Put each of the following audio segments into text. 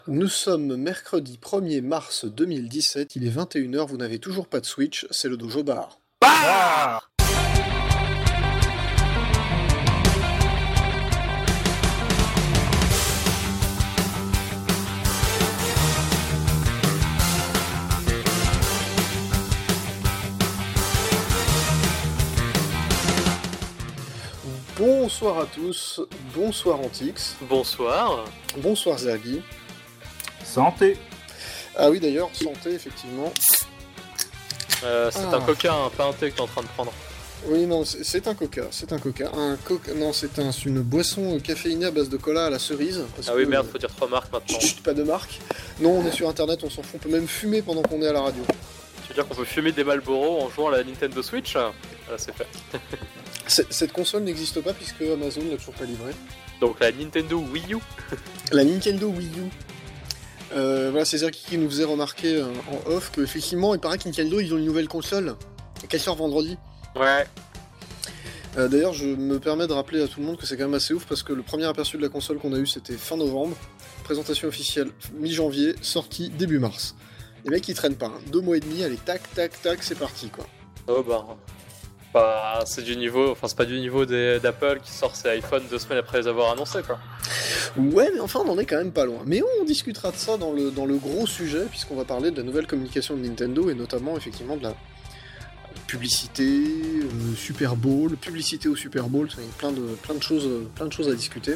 Nous sommes mercredi 1er mars 2017, il est 21h, vous n'avez toujours pas de Switch, c'est le Dojo Bar. Bah Bonsoir à tous, bonsoir Antix, Bonsoir. bonsoir Zergi. Santé. Ah oui d'ailleurs, santé effectivement. C'est un coca, pas un thé que t'es en train de prendre. Oui non, c'est un coca, non c'est une boisson caféinée à base de cola à la cerise. Ah oui merde, faut dire 3 marques maintenant. Chut, pas de marque. Non, on est sur internet, on s'en fout, on peut même fumer pendant qu'on est à la radio. Tu veux dire qu'on peut fumer des Marlboro en jouant à la Nintendo Switch? Ah, c'est fait. Cette console n'existe pas puisque Amazon l'a toujours pas livrée. Donc la Nintendo Wii U. La Nintendo Wii U. Voilà, c'est Zerki qui nous faisait remarquer en off qu'effectivement, il paraît que Nintendo, ils ont une nouvelle console, qu'elle sort vendredi. Ouais. D'ailleurs, je me permets de rappeler à tout le monde que c'est quand même assez ouf parce que le premier aperçu de la console qu'on a eu, c'était fin novembre, présentation officielle mi-janvier, sortie début mars. Les mecs, ils traînent pas, hein. 2 mois et demi, allez, tac, tac, tac, c'est parti, quoi. Oh bah c'est du niveau, enfin c'est pas du niveau d'Apple qui sort ses iPhones 2 semaines après les avoir annoncés quoi. Ouais, mais enfin, on en est quand même pas loin. Mais on discutera de ça dans le gros sujet, puisqu'on va parler de la nouvelle communication de Nintendo, et notamment, effectivement, de la publicité, Super Bowl, publicité au Super Bowl, il y a plein de choses à discuter.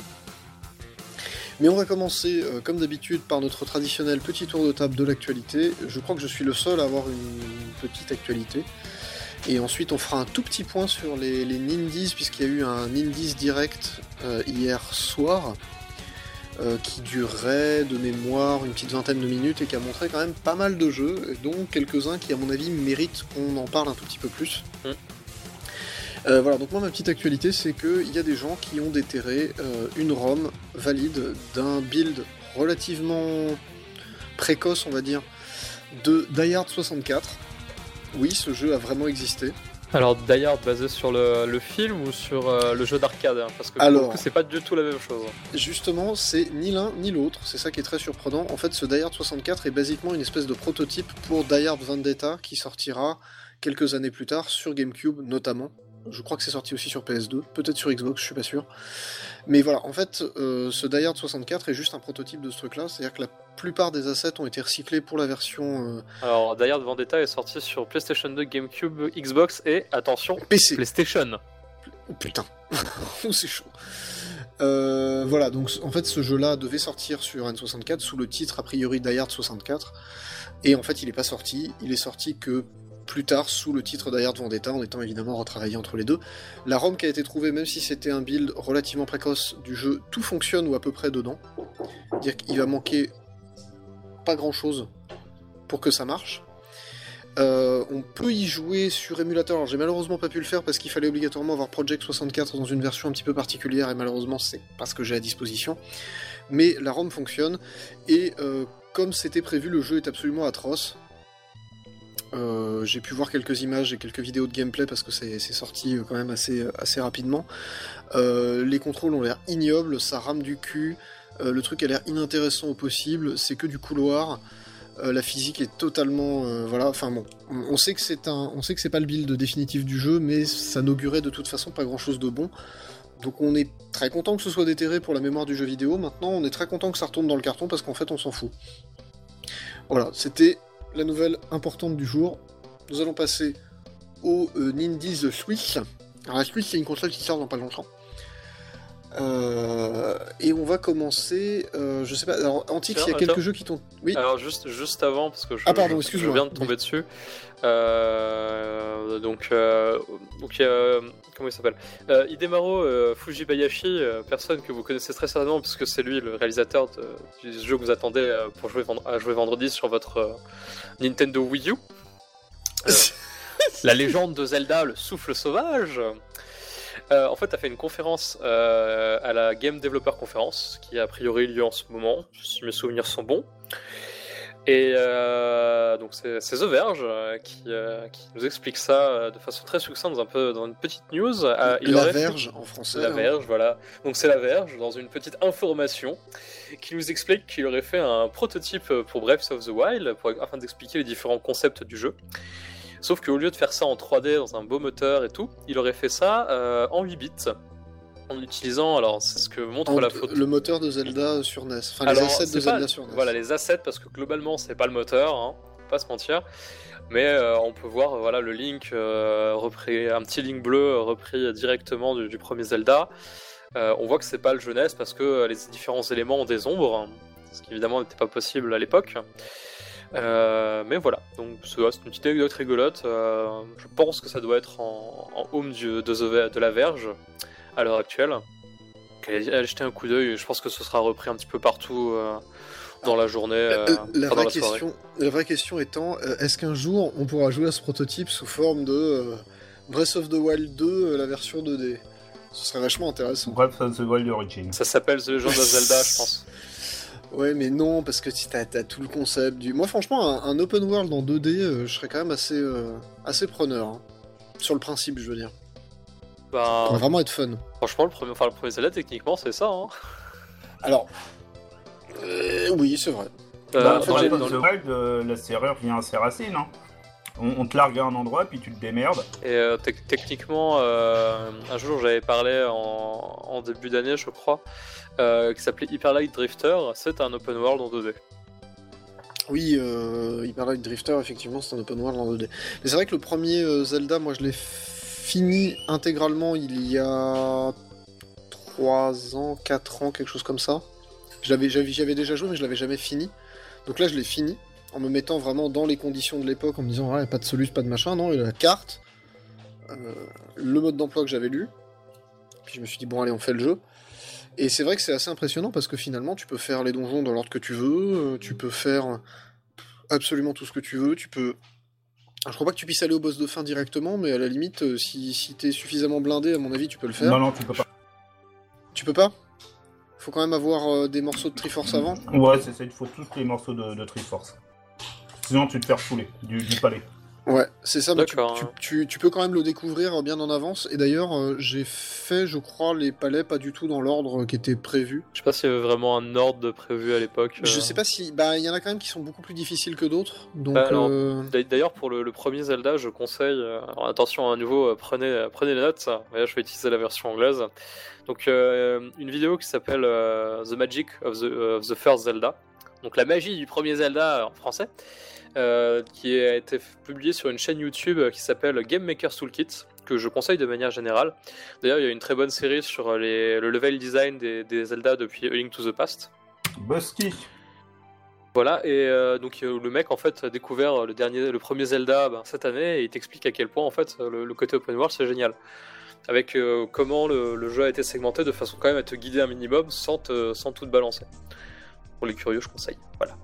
Mais on va commencer, comme d'habitude, par notre traditionnel petit tour de table de l'actualité. Je crois que je suis le seul à avoir une petite actualité. Et ensuite, on fera un tout petit point sur les Nindies, puisqu'il y a eu un Nindies Direct hier soir, qui durait de mémoire une petite vingtaine de minutes et qui a montré quand même pas mal de jeux, dont quelques-uns qui, à mon avis, méritent qu'on en parle un tout petit peu plus. Voilà, donc moi, ma petite actualité, c'est qu'il y a des gens qui ont déterré une ROM valide d'un build relativement précoce, on va dire, de Die Hard 64. Oui, ce jeu a vraiment existé. Alors Die Hard basé sur le film ou sur le jeu d'arcade hein, parce que Alors, pour le coup, c'est pas du tout la même chose. Justement, c'est ni l'un ni l'autre, c'est ça qui est très surprenant. En fait, ce Die Hard 64 est basiquement une espèce de prototype pour Die Hard Vendetta qui sortira quelques années plus tard sur GameCube notamment. Je crois que c'est sorti aussi sur PS2, peut-être sur Xbox, je suis pas sûr. Mais voilà, en fait, ce Die Hard 64 est juste un prototype de ce truc-là, c'est-à-dire que la plupart des assets ont été recyclés pour la version Alors Die Hard Vendetta est sorti sur PlayStation 2, GameCube, Xbox et, attention, PC. PlayStation. Oh putain, c'est chaud. Voilà, donc en fait ce jeu-là devait sortir sur N64 sous le titre a priori Die Hard 64, et en fait il est pas sorti, il est sorti que plus tard sous le titre Die Hard Vendetta, en étant évidemment retravaillé entre les deux. La ROM qui a été trouvée, même si c'était un build relativement précoce du jeu, tout fonctionne ou à peu près dedans. C'est-à-dire qu'il va manquer pas grand-chose pour que ça marche. On peut y jouer sur émulateur, alors j'ai malheureusement pas pu le faire parce qu'il fallait obligatoirement avoir Project 64 dans une version un petit peu particulière, et malheureusement c'est pas ce que j'ai à disposition. Mais la ROM fonctionne, et comme c'était prévu, le jeu est absolument atroce. J'ai pu voir quelques images et quelques vidéos de gameplay parce que c'est sorti quand même assez rapidement. Les contrôles ont l'air ignobles, ça rame du cul, le truc a l'air inintéressant au possible, c'est que du couloir, la physique est totalement... voilà, enfin bon, on sait que c'est pas le build définitif du jeu, mais ça n'augurait de toute façon pas grand chose de bon. Donc on est très content que ce soit déterré pour la mémoire du jeu vidéo, maintenant on est très content que ça retourne dans le carton parce qu'en fait on s'en fout. Voilà, c'était la nouvelle importante du jour. Nous allons passer au Nindies Switch. Alors la Switch c'est une console qui sort dans pas longtemps. Et on va commencer, je sais pas, alors Antix, il y a quelques jeux qui t'ont... Oui. Alors juste avant, parce que je viens de tomber dessus. Donc il y a... Comment il s'appelle Hidemaru Fujibayashi, personne que vous connaissez très certainement, puisque c'est lui le réalisateur du jeu que vous attendez pour jouer vendredi sur votre Nintendo Wii U. La légende de Zelda, le souffle sauvage. En fait, tu as fait une conférence à la Game Developer Conference, qui a priori lieu en ce moment, si mes souvenirs sont bons. Et donc c'est The Verge qui nous explique ça de façon très succincte, dans une petite news. La Verge en français. La Verge, voilà. Donc c'est La Verge dans une petite information qui nous explique qu'il aurait fait un prototype pour Breath of the Wild afin d'expliquer les différents concepts du jeu. Sauf qu'au lieu de faire ça en 3D dans un beau moteur et tout, il aurait fait ça en 8 bits. En utilisant, alors c'est ce que montre la photo. Le moteur de Zelda sur NES. Enfin, les assets de Zelda sur NES. Voilà, les assets, parce que globalement, c'est pas le moteur, hein, faut pas se mentir. Mais on peut voir voilà, le Link repris, un petit Link bleu repris directement du premier Zelda. On voit que c'est pas le jeu NES parce que les différents éléments ont des ombres, ce qui évidemment n'était pas possible à l'époque. Mais voilà, donc c'est une petite anecdote rigolote. Je pense que ça doit être en home de La Verge à l'heure actuelle. Allez jeter un coup d'œil, je pense que ce sera repris un petit peu partout dans la journée, la dans la soirée. La vraie question étant, est-ce qu'un jour on pourra jouer à ce prototype sous forme de Breath of the Wild 2, la version 2D? Ce serait vachement intéressant. Breath of the Wild Origin. Ça s'appelle The Legend of Zelda, je pense. Ouais, mais non, parce que si t'as tout le concept du... Moi, franchement, un open world en 2D, je serais quand même assez preneur. Hein. Sur le principe, je veux dire. Ça va vraiment être fun. Franchement, le premier Zelda, techniquement, c'est ça. Hein. Alors, oui, c'est vrai. En fait, Breath of the Wild, la serrure vient assez racine. Hein. On te largue à un endroit, puis tu te démerdes. Et techniquement, un jour, j'avais parlé en début d'année, je crois, qui s'appelait Hyper Light Drifter. C'est un open world en 2D. Oui, Hyper Light Drifter, effectivement, c'est un open world en 2D. Mais c'est vrai que le premier Zelda, moi, je l'ai fini intégralement il y a 3 ans, 4 ans, quelque chose comme ça. J'y avais déjà joué, mais je l'avais jamais fini. Donc là, je l'ai fini, en me mettant vraiment dans les conditions de l'époque, en me disant, pas de solus, pas de machin, non, il y a la carte, le mode d'emploi que j'avais lu, puis je me suis dit, bon, allez, on fait le jeu. Et c'est vrai que c'est assez impressionnant, parce que finalement, tu peux faire les donjons dans l'ordre que tu veux, tu peux faire absolument tout ce que tu veux, tu peux... Alors, je crois pas que tu puisses aller au boss de fin directement, mais à la limite, si t'es suffisamment blindé, à mon avis, tu peux le faire. Non, tu peux pas. Tu peux pas ? Faut quand même avoir des morceaux de Triforce avant ? Ouais, c'est ça, il te faut tous les morceaux de Triforce. Sinon, tu te fais refouler du palais. Ouais, c'est ça, mais D'accord. tu peux quand même le découvrir bien en avance. Et d'ailleurs, j'ai fait, je crois, les palais pas du tout dans l'ordre qui était prévu. Je sais pas s'il y avait vraiment un ordre de prévu à l'époque. Je sais pas si... Bah, il y en a quand même qui sont beaucoup plus difficiles que d'autres. Donc, D'ailleurs, pour le premier Zelda, je conseille... alors attention, à nouveau, prenez les notes. Là, je vais utiliser la version anglaise. Donc, une vidéo qui s'appelle The Magic of the First Zelda. Donc, la magie du premier Zelda en français. Qui a été publié sur une chaîne YouTube qui s'appelle Game Maker's Toolkit, que je conseille de manière générale. D'ailleurs, il y a une très bonne série sur le level design des Zelda depuis A Link to the Past. Busky. Voilà, et donc le mec en fait a découvert le premier Zelda cette année, et il t'explique à quel point en fait le côté open world c'est génial. Avec comment le jeu a été segmenté de façon quand même à te guider un minimum sans tout te balancer. Pour les curieux, je conseille. Voilà.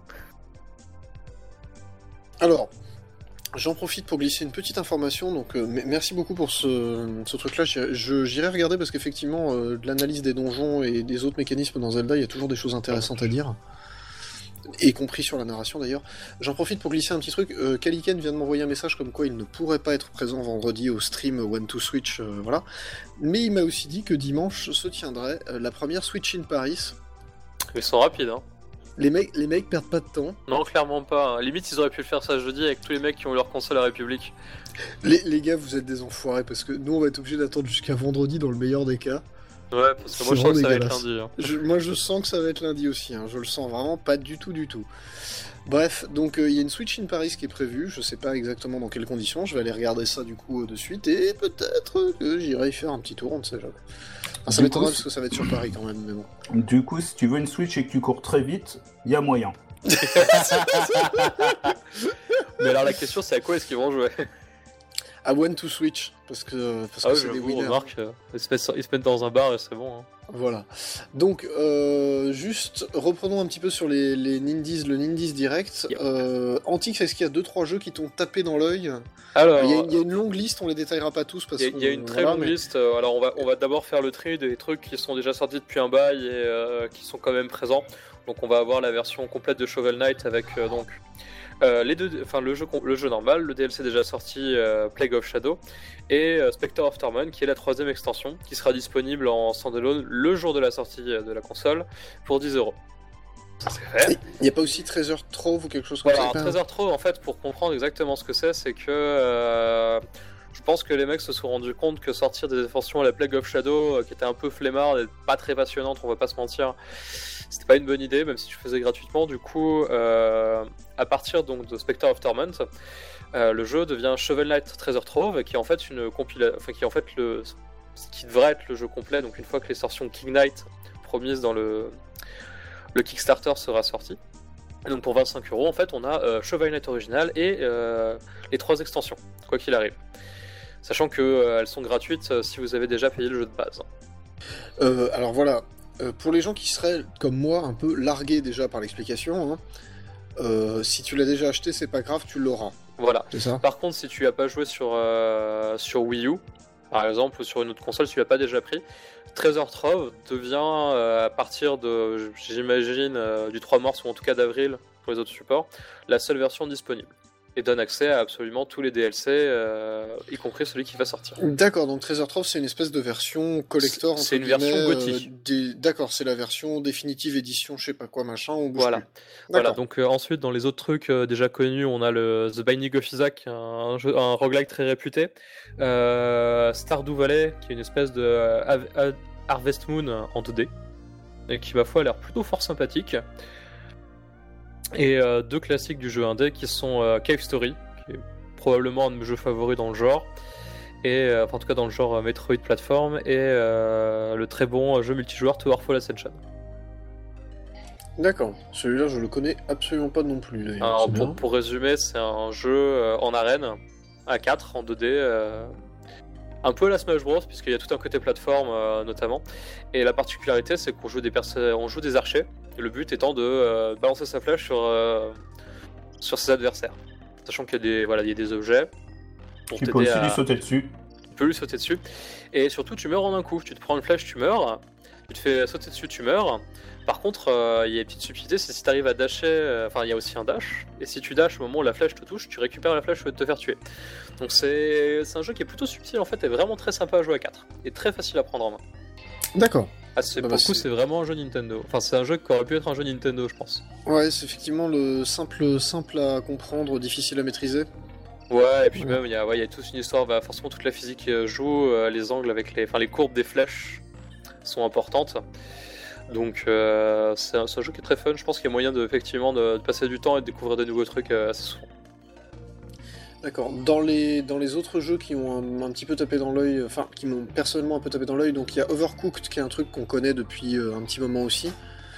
Alors, j'en profite pour glisser une petite information, donc merci beaucoup pour ce truc-là. J'irai regarder parce qu'effectivement, de l'analyse des donjons et des autres mécanismes dans Zelda, il y a toujours des choses intéressantes à dire. Y compris sur la narration d'ailleurs. J'en profite pour glisser un petit truc. Kaliken vient de m'envoyer un message comme quoi il ne pourrait pas être présent vendredi au stream One to Switch, voilà. Mais il m'a aussi dit que dimanche se tiendrait la première Switch in Paris. Ils sont rapides, hein. Les mecs perdent pas de temps. Non, clairement pas. Limite, ils auraient pu le faire ça jeudi avec tous les mecs qui ont eu leur console à République. Les gars, vous êtes des enfoirés parce que nous, on va être obligés d'attendre jusqu'à vendredi dans le meilleur des cas. Ouais, parce que moi, je sens que ça va être lundi. Hein. Moi, je sens que ça va être lundi aussi. Hein. Je le sens vraiment pas du tout. Bref, donc il y a une Switch in Paris qui est prévue. Je sais pas exactement dans quelles conditions. Je vais aller regarder ça du coup de suite et peut-être que j'irai y faire un petit tour. On ne sait jamais. Enfin, ça m'étonnerait parce que ça va être sur Paris quand même, mais bon. Du coup, si tu veux une Switch et que tu cours très vite, il y a moyen. Mais alors la question c'est à quoi est-ce qu'ils vont jouer? À One to Switch, parce que c'est des winners. Remarque, ils se mettent dans un bar et c'est bon. Hein. Voilà. Donc, juste reprenons un petit peu sur le Nindies Direct. Yep. Antix, est-ce qu'il y a 2-3 jeux qui t'ont tapé dans l'œil? Alors, il y a une longue liste, on les détaillera pas tous parce il y a une très longue liste. Alors, on va d'abord faire le tri des trucs qui sont déjà sortis depuis un bail et qui sont quand même présents. Donc on va avoir la version complète de Shovel Knight avec les deux, enfin le jeu normal, le DLC déjà sorti Plague of Shadow et Spectre of Torment qui est la 3ème extension qui sera disponible en standalone le jour de la sortie de la console pour 10€. Ça c'est fait. Il n'y a pas aussi Treasure Trove ou quelque chose comme Voilà, ça? un Treasure Trove en fait pour comprendre exactement ce que c'est que je pense que les mecs se sont rendus compte que sortir des extensions à la Plague of Shadow qui était un peu flemmard et pas très passionnante, on va pas se mentir, c'était pas une bonne idée même si tu faisais gratuitement. Du coup à partir donc de Spectre of Torment, le jeu devient Shovel Knight Treasure Trove qui est en fait une compilation, enfin qui est en fait ce qui devrait être le jeu complet. Donc une fois que l'extension King Knight promise dans le Kickstarter sera sorti. Et donc pour 25€ en fait on a Shovel Knight original et les 3 extensions, quoi qu'il arrive. Sachant que elles sont gratuites si vous avez déjà payé le jeu de base. Alors voilà, pour les gens qui seraient comme moi un peu largués déjà par l'explication, si tu l'as déjà acheté c'est pas grave, tu l'auras. Voilà. C'est ça. Par contre si tu n'as pas joué sur Wii U par exemple ou sur une autre console, si tu l'as pas déjà pris, Treasure Trove devient à partir de, j'imagine, du 3 mars ou en tout cas d'avril pour les autres supports, la seule version disponible. Et donne accès à absolument tous les DLC, y compris celui qui va sortir. D'accord, donc Treasure Trove c'est une espèce de version collector. C'est une version GOTY. D'accord, c'est la version définitive édition, je sais pas quoi, machin, on bouge voilà. plus. Voilà, donc ensuite dans les autres trucs déjà connus, on a le The Binding of Isaac, un roguelike très réputé. Stardew Valley, qui est une espèce de Harvest Moon en 2D, et qui ma foi a l'air plutôt fort sympathique. Et 2 classiques du jeu indé qui sont Cave Story, qui est probablement un de mes jeux favoris dans le genre, et enfin, en tout cas dans le genre Metroid Platform, et le très bon jeu multijoueur Towerfall Ascension. D'accord, celui-là je le connais absolument pas non plus. D'ailleurs. Alors, pour résumer, c'est un jeu en arène, à 4, en 2D, un peu à la Smash Bros, puisqu'il y a tout un côté plateforme notamment, et la particularité c'est qu'on joue on joue des archers, et le but étant de balancer sa flèche sur ses adversaires, sachant qu'il y a des objets pour tu peux aussi lui sauter dessus. Tu peux lui sauter dessus, et surtout tu meurs en un coup, tu te prends une flèche, tu meurs, tu te fais sauter dessus, tu meurs. Par contre, il y a une petite subtilité, c'est si tu arrives à dasher, enfin il y a aussi un dash, et si tu dashes au moment où la flèche te touche, tu récupères la flèche au lieu de te faire tuer. Donc c'est un jeu qui est plutôt subtil en fait, et vraiment très sympa à jouer à 4, et très facile à prendre en main. D'accord. Pour le coup, c'est vraiment un jeu Nintendo. Enfin, c'est un jeu qui aurait pu être un jeu Nintendo, je pense. Ouais, c'est effectivement le simple à comprendre, difficile à maîtriser. Ouais, et puis même, il y a toute une histoire, forcément toute la physique joue, les angles avec les courbes des flèches sont importantes. Donc c'est un jeu qui est très fun, je pense qu'il y a moyen effectivement de passer du temps et de découvrir de nouveaux trucs assez souvent. D'accord. Dans les autres jeux qui ont un petit peu tapé dans l'œil, enfin qui m'ont personnellement un peu tapé dans l'œil, donc il y a Overcooked qui est un truc qu'on connaît depuis un petit moment aussi,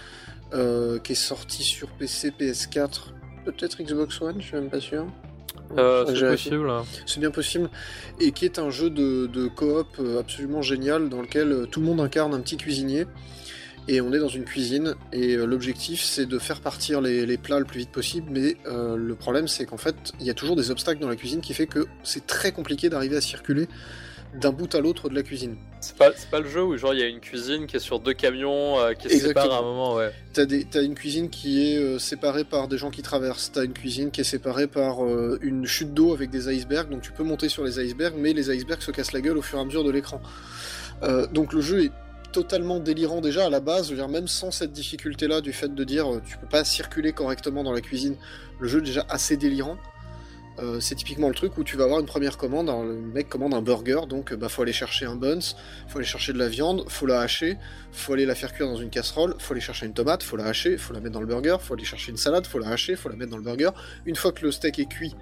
qui est sorti sur PC, PS4, peut-être Xbox One, je suis même pas sûr. C'est possible. C'est bien possible. Et qui est un jeu de coop absolument génial dans lequel tout le monde incarne un petit cuisinier. Et on est dans une cuisine, et l'objectif c'est de faire partir les plats le plus vite possible, mais le problème c'est qu'en fait il y a toujours des obstacles dans la cuisine qui fait que c'est très compliqué d'arriver à circuler d'un bout à l'autre de la cuisine. C'est pas le jeu où genre il y a une cuisine qui est sur 2 camions qui se séparent à un moment, ouais. T'as une cuisine qui est séparée par des gens qui traversent, t'as une cuisine qui est séparée par une chute d'eau avec des icebergs, donc tu peux monter sur les icebergs, mais les icebergs se cassent la gueule au fur et à mesure de l'écran. Donc le jeu est totalement délirant déjà à la base, je veux dire, même sans cette difficulté-là du fait de dire tu peux pas circuler correctement dans la cuisine, le jeu est déjà assez délirant. C'est typiquement le truc où tu vas avoir une première commande, alors le mec commande un burger, donc faut aller chercher un buns, faut aller chercher de la viande, faut la hacher, faut aller la faire cuire dans une casserole, faut aller chercher une tomate, faut la hacher, faut la mettre dans le burger, faut aller chercher une salade, faut la hacher, faut la mettre dans le burger. Une fois que le steak est cuit,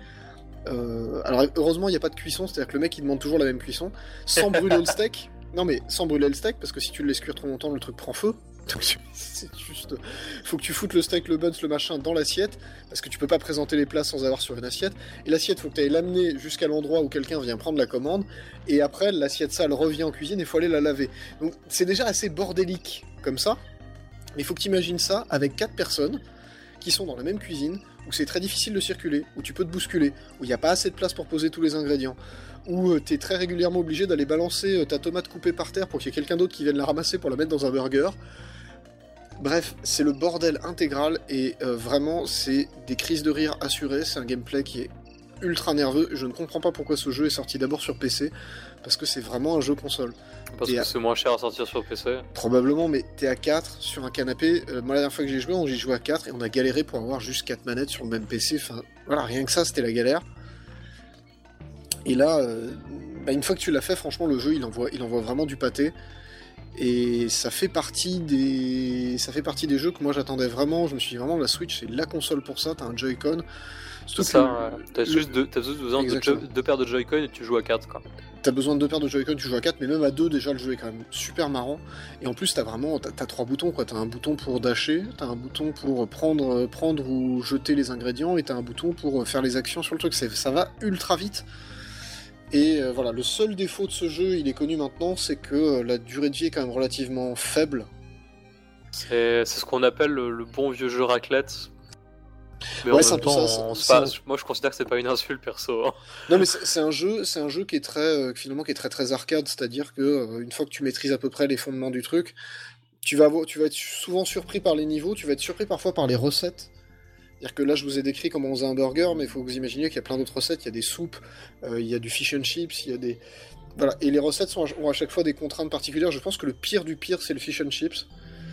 alors heureusement il n'y a pas de cuisson, c'est-à-dire que le mec il demande toujours la même cuisson, sans brûler le steak. Non mais sans brûler le steak, parce que si tu le laisses cuire trop longtemps, le truc prend feu. Donc c'est juste... Faut que tu foutes le steak, le buns, le machin dans l'assiette, parce que tu peux pas présenter les plats sans avoir sur une assiette. Et l'assiette, faut que tu ailles l'amener jusqu'à l'endroit où quelqu'un vient prendre la commande, et après, l'assiette sale revient en cuisine et il faut aller la laver. Donc c'est déjà assez bordélique comme ça, mais il faut que tu imagines ça avec 4 personnes qui sont dans la même cuisine, où c'est très difficile de circuler, où tu peux te bousculer, où il n'y a pas assez de place pour poser tous les ingrédients, où t'es très régulièrement obligé d'aller balancer ta tomate coupée par terre pour qu'il y ait quelqu'un d'autre qui vienne la ramasser pour la mettre dans un burger. Bref, c'est le bordel intégral et vraiment c'est des crises de rire assurées, c'est un gameplay qui est ultra nerveux. Je ne comprends pas pourquoi ce jeu est sorti d'abord sur PC, parce que c'est vraiment un jeu console. Parce que c'est moins cher à sortir sur PC. Probablement, mais t'es à 4 sur un canapé. Moi, la dernière fois que j'ai joué, on y jouait à 4 et on a galéré pour avoir juste 4 manettes sur le même PC. Enfin, voilà, rien que ça, c'était la galère. Et là, une fois que tu l'as fait, franchement, le jeu, il envoie vraiment du pâté. Et ça fait partie des jeux que moi j'attendais vraiment. Je me suis dit vraiment, la Switch, c'est la console pour ça. T'as un Joy-Con. C'est ça, t'as juste besoin de deux paires de Joy-Con et tu joues à 4, quoi. T'as besoin de 2 paires de Joy-Con, tu joues à 4, mais même à 2, déjà, le jeu est quand même super marrant. Et en plus, t'as 3 boutons, quoi. T'as un bouton pour dasher, t'as un bouton pour prendre ou jeter les ingrédients, et t'as un bouton pour faire les actions sur le truc. Ça va ultra vite. Et voilà, le seul défaut de ce jeu, il est connu maintenant, c'est que la durée de vie est quand même relativement faible. C'est ce qu'on appelle le bon vieux jeu raclette. Mais ouais, en même temps, moi je considère que c'est pas une insulte perso. Hein. Non mais c'est un jeu qui est très finalement qui est très très arcade, c'est-à-dire que une fois que tu maîtrises à peu près les fondements du truc, tu vas être souvent surpris par les niveaux, tu vas être surpris parfois par les recettes. C'est-à-dire que là je vous ai décrit comment on faisait un burger, mais il faut que vous imaginiez qu'il y a plein d'autres recettes, il y a des soupes, il y a du fish and chips, il y a des voilà, et les recettes ont à chaque fois des contraintes particulières. Je pense que le pire du pire c'est le fish and chips.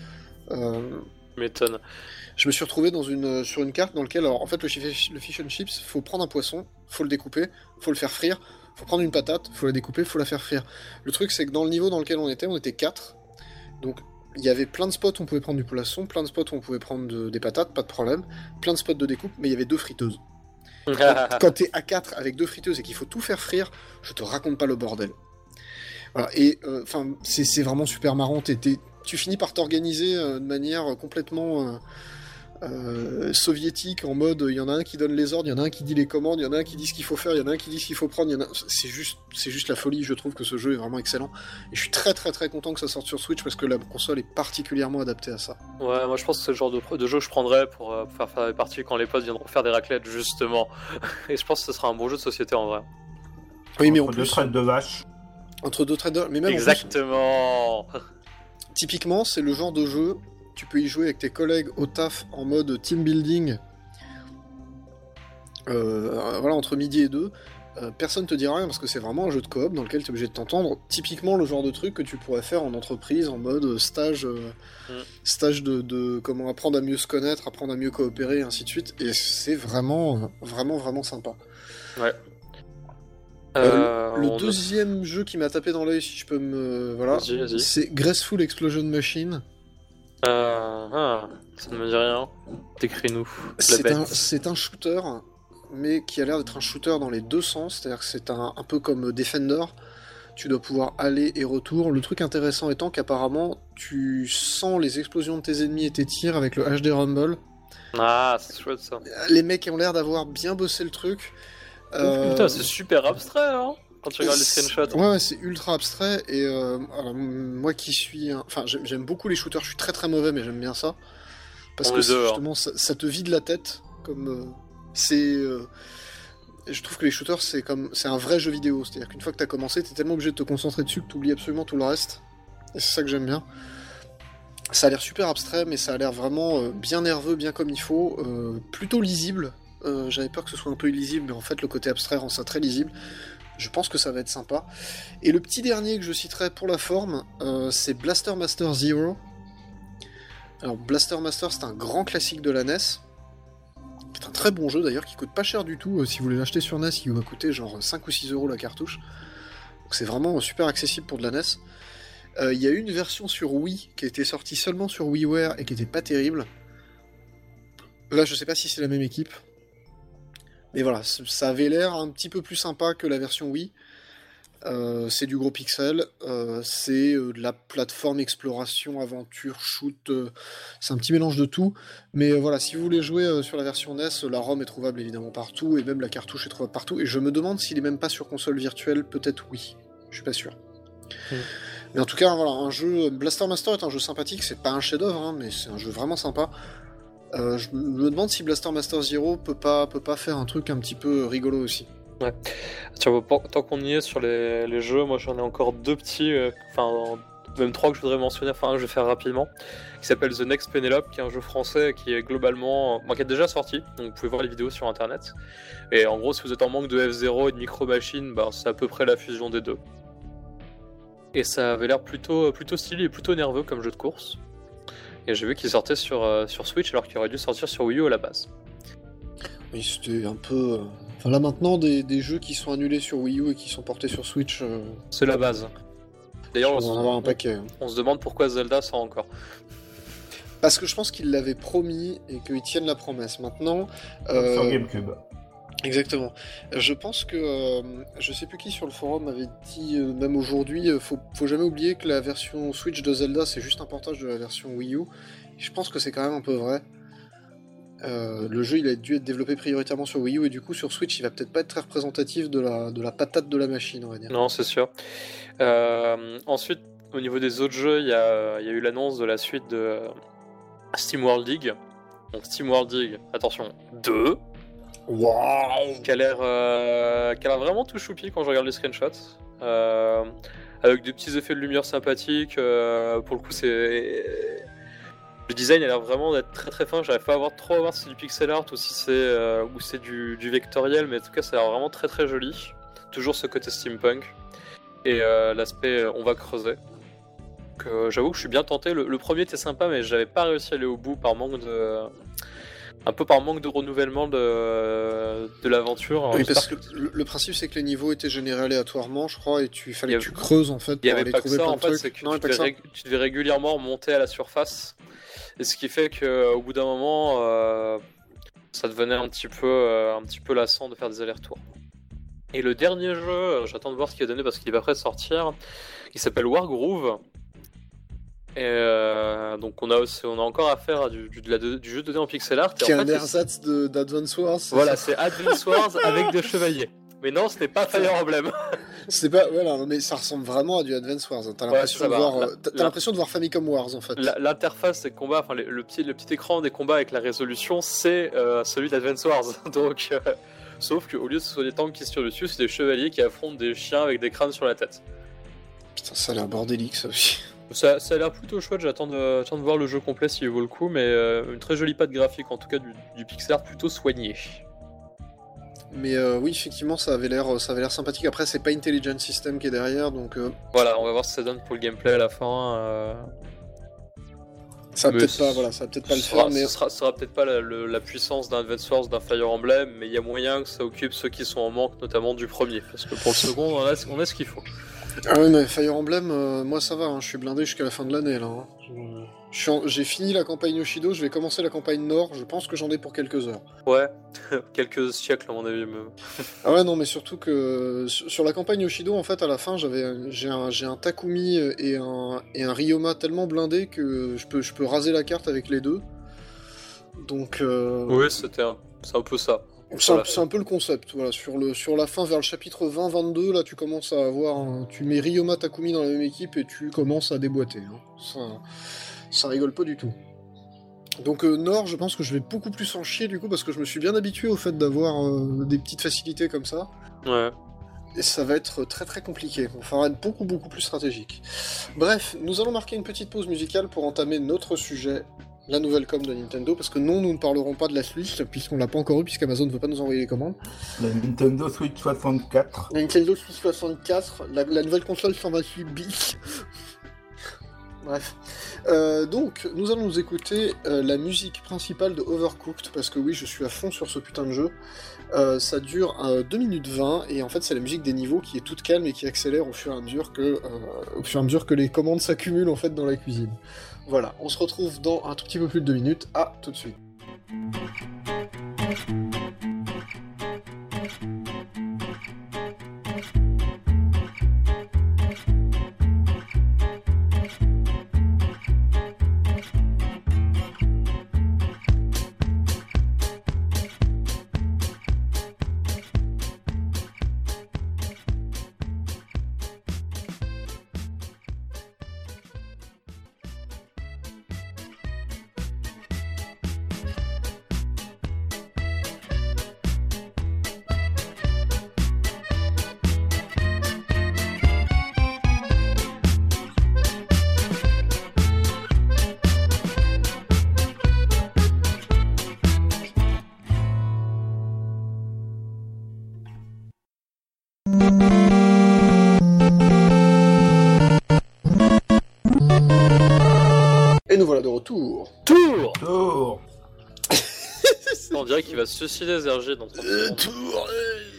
M'étonne. Je me suis retrouvé sur une carte dans laquelle, alors en fait, le fish and chips, faut prendre un poisson, faut le découper, faut le faire frire, faut prendre une patate, faut la découper, faut la faire frire. Le truc, c'est que dans le niveau dans lequel on était 4. Donc, il y avait plein de spots où on pouvait prendre du poisson, plein de spots où on pouvait prendre des patates, pas de problème, plein de spots de découpe, mais il y avait 2 friteuses. Quand t'es à 4 avec 2 friteuses et qu'il faut tout faire frire, je te raconte pas le bordel. Voilà, et c'est vraiment super marrant. Tu finis par t'organiser de manière complètement soviétique, en mode il y en a un qui donne les ordres, il y en a un qui dit les commandes, il y en a un qui dit ce qu'il faut faire, il y en a un qui dit ce qu'il faut prendre, c'est juste la folie. Je trouve que ce jeu est vraiment excellent et je suis très très très content que ça sorte sur Switch parce que la console est particulièrement adaptée à ça. Ouais, moi je pense que c'est le genre de jeu que je prendrais pour faire des parties quand les potes viendront faire des raclettes justement. Et je pense que ce sera un bon jeu de société en vrai. Oui, mais entre deux traites de vache. Entre 2 traites de mais même exactement. En plus, typiquement, c'est le genre de jeu, tu peux y jouer avec tes collègues au taf en mode team building, voilà, entre midi et 2. Personne te dira rien parce que c'est vraiment un jeu de coop dans lequel tu es obligé de t'entendre. Typiquement le genre de truc que tu pourrais faire en entreprise, en mode stage de comment apprendre à mieux se connaître, apprendre à mieux coopérer, et ainsi de suite. Et c'est vraiment, vraiment, vraiment sympa. Ouais. Le deuxième jeu qui m'a tapé dans l'œil, si je peux voilà, vas-y. c'est Graceful Explosion Machine. Ça ne me dit rien. Décris-nous. C'est un shooter, mais qui a l'air d'être un shooter dans les deux sens, c'est-à-dire que c'est un peu comme Defender. Tu dois pouvoir aller et retour. Le truc intéressant étant qu'apparemment, tu sens les explosions de tes ennemis et tes tirs avec le HD Rumble. Ah, c'est chouette ça. Les mecs ont l'air d'avoir bien bossé le truc. Putain, c'est super abstrait, hein, quand tu regardes les screenshots. Ouais, c'est ultra abstrait. Et alors, moi qui suis... Enfin, j'aime beaucoup les shooters, je suis très très mauvais, mais j'aime bien ça. Parce que justement, ça te vide la tête. Comme je trouve que les shooters, c'est un vrai jeu vidéo. C'est-à-dire qu'une fois que t'as commencé, t'es tellement obligé de te concentrer dessus que t'oublies absolument tout le reste. Et c'est ça que j'aime bien. Ça a l'air super abstrait, mais ça a l'air vraiment bien nerveux, bien comme il faut. Plutôt lisible. J'avais peur que ce soit un peu illisible, mais en fait le côté abstrait rend ça très lisible. Je pense que ça va être sympa. Et le petit dernier que je citerai pour la forme, c'est Blaster Master Zero. Alors Blaster Master, c'est un grand classique de la NES, qui est un très bon jeu d'ailleurs, qui coûte pas cher du tout. Si vous voulez l'acheter sur NES, il va coûter genre 5 ou 6 € la cartouche. Donc c'est vraiment super accessible pour de la NES. Il y a eu une version sur Wii qui a été sortie seulement sur WiiWare et qui était pas terrible. Là, je sais pas si c'est la même équipe. Mais voilà, ça avait l'air un petit peu plus sympa que la version Wii. C'est du gros pixel, c'est de la plateforme exploration, aventure, shoot, c'est un petit mélange de tout. Mais voilà, si vous voulez jouer sur la version NES, la ROM est trouvable évidemment partout, et même la cartouche est trouvable partout. Et je me demande s'il est même pas sur console virtuelle, peut-être oui, je suis pas sûr. Mais en tout cas, voilà, un jeu... Blaster Master est un jeu sympathique, c'est pas un chef-d'œuvre, hein, mais c'est un jeu vraiment sympa. Je me demande si Blaster Master Zero peut pas faire un truc un petit peu rigolo aussi. Ouais. Tiens, tant qu'on y est sur les jeux, moi j'en ai encore deux petits, même 3 que je voudrais mentionner, enfin je vais faire rapidement, qui s'appelle The Next Penelope, qui est un jeu français qui est globalement, qui est déjà sorti, donc vous pouvez voir les vidéos sur internet. Et en gros, si vous êtes en manque de F0 et de Micro Machines, c'est à peu près la fusion des deux. Et ça avait l'air plutôt stylé et plutôt nerveux comme jeu de course. Et j'ai vu qu'il sortait sur Switch alors qu'il aurait dû sortir sur Wii U à la base. Oui, c'était un peu... Enfin là maintenant, des jeux qui sont annulés sur Wii U et qui sont portés sur Switch... C'est la base. D'ailleurs, on va en avoir un paquet. On se demande pourquoi Zelda sort encore. Parce que je pense qu'ils l'avaient promis et qu'ils tiennent la promesse. Maintenant... Sur GameCube. Exactement. Je pense que... je sais plus qui sur le forum avait dit, même aujourd'hui, faut jamais oublier que la version Switch de Zelda, c'est juste un portage de la version Wii U. Et je pense que c'est quand même un peu vrai. Le jeu, il a dû être développé prioritairement sur Wii U, et du coup, sur Switch, il va peut-être pas être très représentatif de la patate de la machine, on va dire. Non, c'est sûr. Ensuite, au niveau des autres jeux, il y a eu l'annonce de la suite de SteamWorld Dig. Donc SteamWorld Dig, attention, 2. Waouh! Qui a l'air vraiment tout choupi quand je regarde les screenshots. Avec des petits effets de lumière sympathiques. Pour le coup, le design a l'air vraiment d'être très très fin. J'arrive pas à trop à voir si c'est du pixel art ou si c'est du vectoriel, mais en tout cas, ça a l'air vraiment très très joli. Toujours ce côté steampunk. Et l'aspect on va creuser. Donc, j'avoue que je suis bien tenté. Le premier était sympa, mais j'avais pas réussi à aller au bout par manque de renouvellement de l'aventure. Alors, oui, parce que le principe c'est que les niveaux étaient générés aléatoirement, je crois, et fallait que tu creuses en fait pour aller trouver plein de trucs. C'est que tu devais régulièrement monter à la surface, et ce qui fait qu'au bout d'un moment, ça devenait un petit peu lassant de faire des allers-retours. Et le dernier jeu, j'attends de voir ce qu'il a donné parce qu'il va prêt de sortir, il s'appelle Wargroove. Et donc on a encore affaire à du jeu 2D en pixel art. Qui est un ersatz d'Advance Wars. Voilà, c'est Advance Wars avec des chevaliers. Mais non, ce n'est pas Fire Emblem. C'est pas, voilà, mais ça ressemble vraiment à du Advance Wars. T'as l'impression de voir Famicom Wars en fait. L'interface des combats, enfin le petit écran des combats avec la résolution, c'est celui d'Advance Wars. Donc, sauf qu'au lieu que ce soit des tanks qui se tirent dessus, c'est des chevaliers qui affrontent des chiens avec des crânes sur la tête. Putain, ça a l'air bordélique ça aussi. Ça a l'air plutôt chouette, j'attends de voir le jeu complet s'il vaut le coup, mais une très jolie patte graphique, en tout cas du pixel art plutôt soigné. Mais oui, effectivement, ça avait l'air sympathique. Après, c'est pas Intelligent System qui est derrière, donc... Voilà, on va voir ce que ça donne pour le gameplay à la fin. Ça va peut-être pas le faire, mais... Ce sera peut-être pas la puissance d'un Advance Wars, d'un Fire Emblem, mais il y a moyen que ça occupe ceux qui sont en manque, notamment du premier, parce que pour le second, on a ce qu'il faut. Ah oui, mais Fire Emblem, moi ça va, hein, je suis blindé jusqu'à la fin de l'année là. Hein. J'ai fini la campagne Yoshido, je vais commencer la campagne Nord, je pense que j'en ai pour quelques heures. Ouais, quelques siècles à mon avis même. Ah ouais, non, mais surtout que sur la campagne Yoshido, en fait, à la fin, j'ai un Takumi et un Ryoma tellement blindés que je peux raser la carte avec les deux. Donc... Oui, c'est un peu ça. C'est un peu le concept, voilà. Sur la fin, vers le chapitre 20-22, là, tu commences à avoir... tu mets Ryoma Takumi dans la même équipe et tu commences à déboîter. Hein. Ça rigole pas du tout. Donc Nord, je pense que je vais beaucoup plus en chier, du coup, parce que je me suis bien habitué au fait d'avoir des petites facilités comme ça. Ouais. Et ça va être très très compliqué. On va être beaucoup beaucoup plus stratégique. Bref, nous allons marquer une petite pause musicale pour entamer notre sujet... La nouvelle com de Nintendo, parce que non, nous ne parlerons pas de la Switch, puisqu'on l'a pas encore eu, puisqu'Amazon ne veut pas nous envoyer les commandes. La Nintendo Switch 64. La Nintendo Switch 64, la nouvelle console 128 bits. Bref. Donc, nous allons nous écouter la musique principale de Overcooked, parce que oui, je suis à fond sur ce putain de jeu. Ça dure 2 minutes 20, et en fait, c'est la musique des niveaux qui est toute calme et qui accélère au fur et à mesure que les commandes s'accumulent en fait dans la cuisine. Voilà, on se retrouve dans un tout petit peu plus de 2 minutes. À tout de suite. nous voilà de retour. Tour. On dirait qu'il va se suicider Zergy dans 30 secondes. Tour.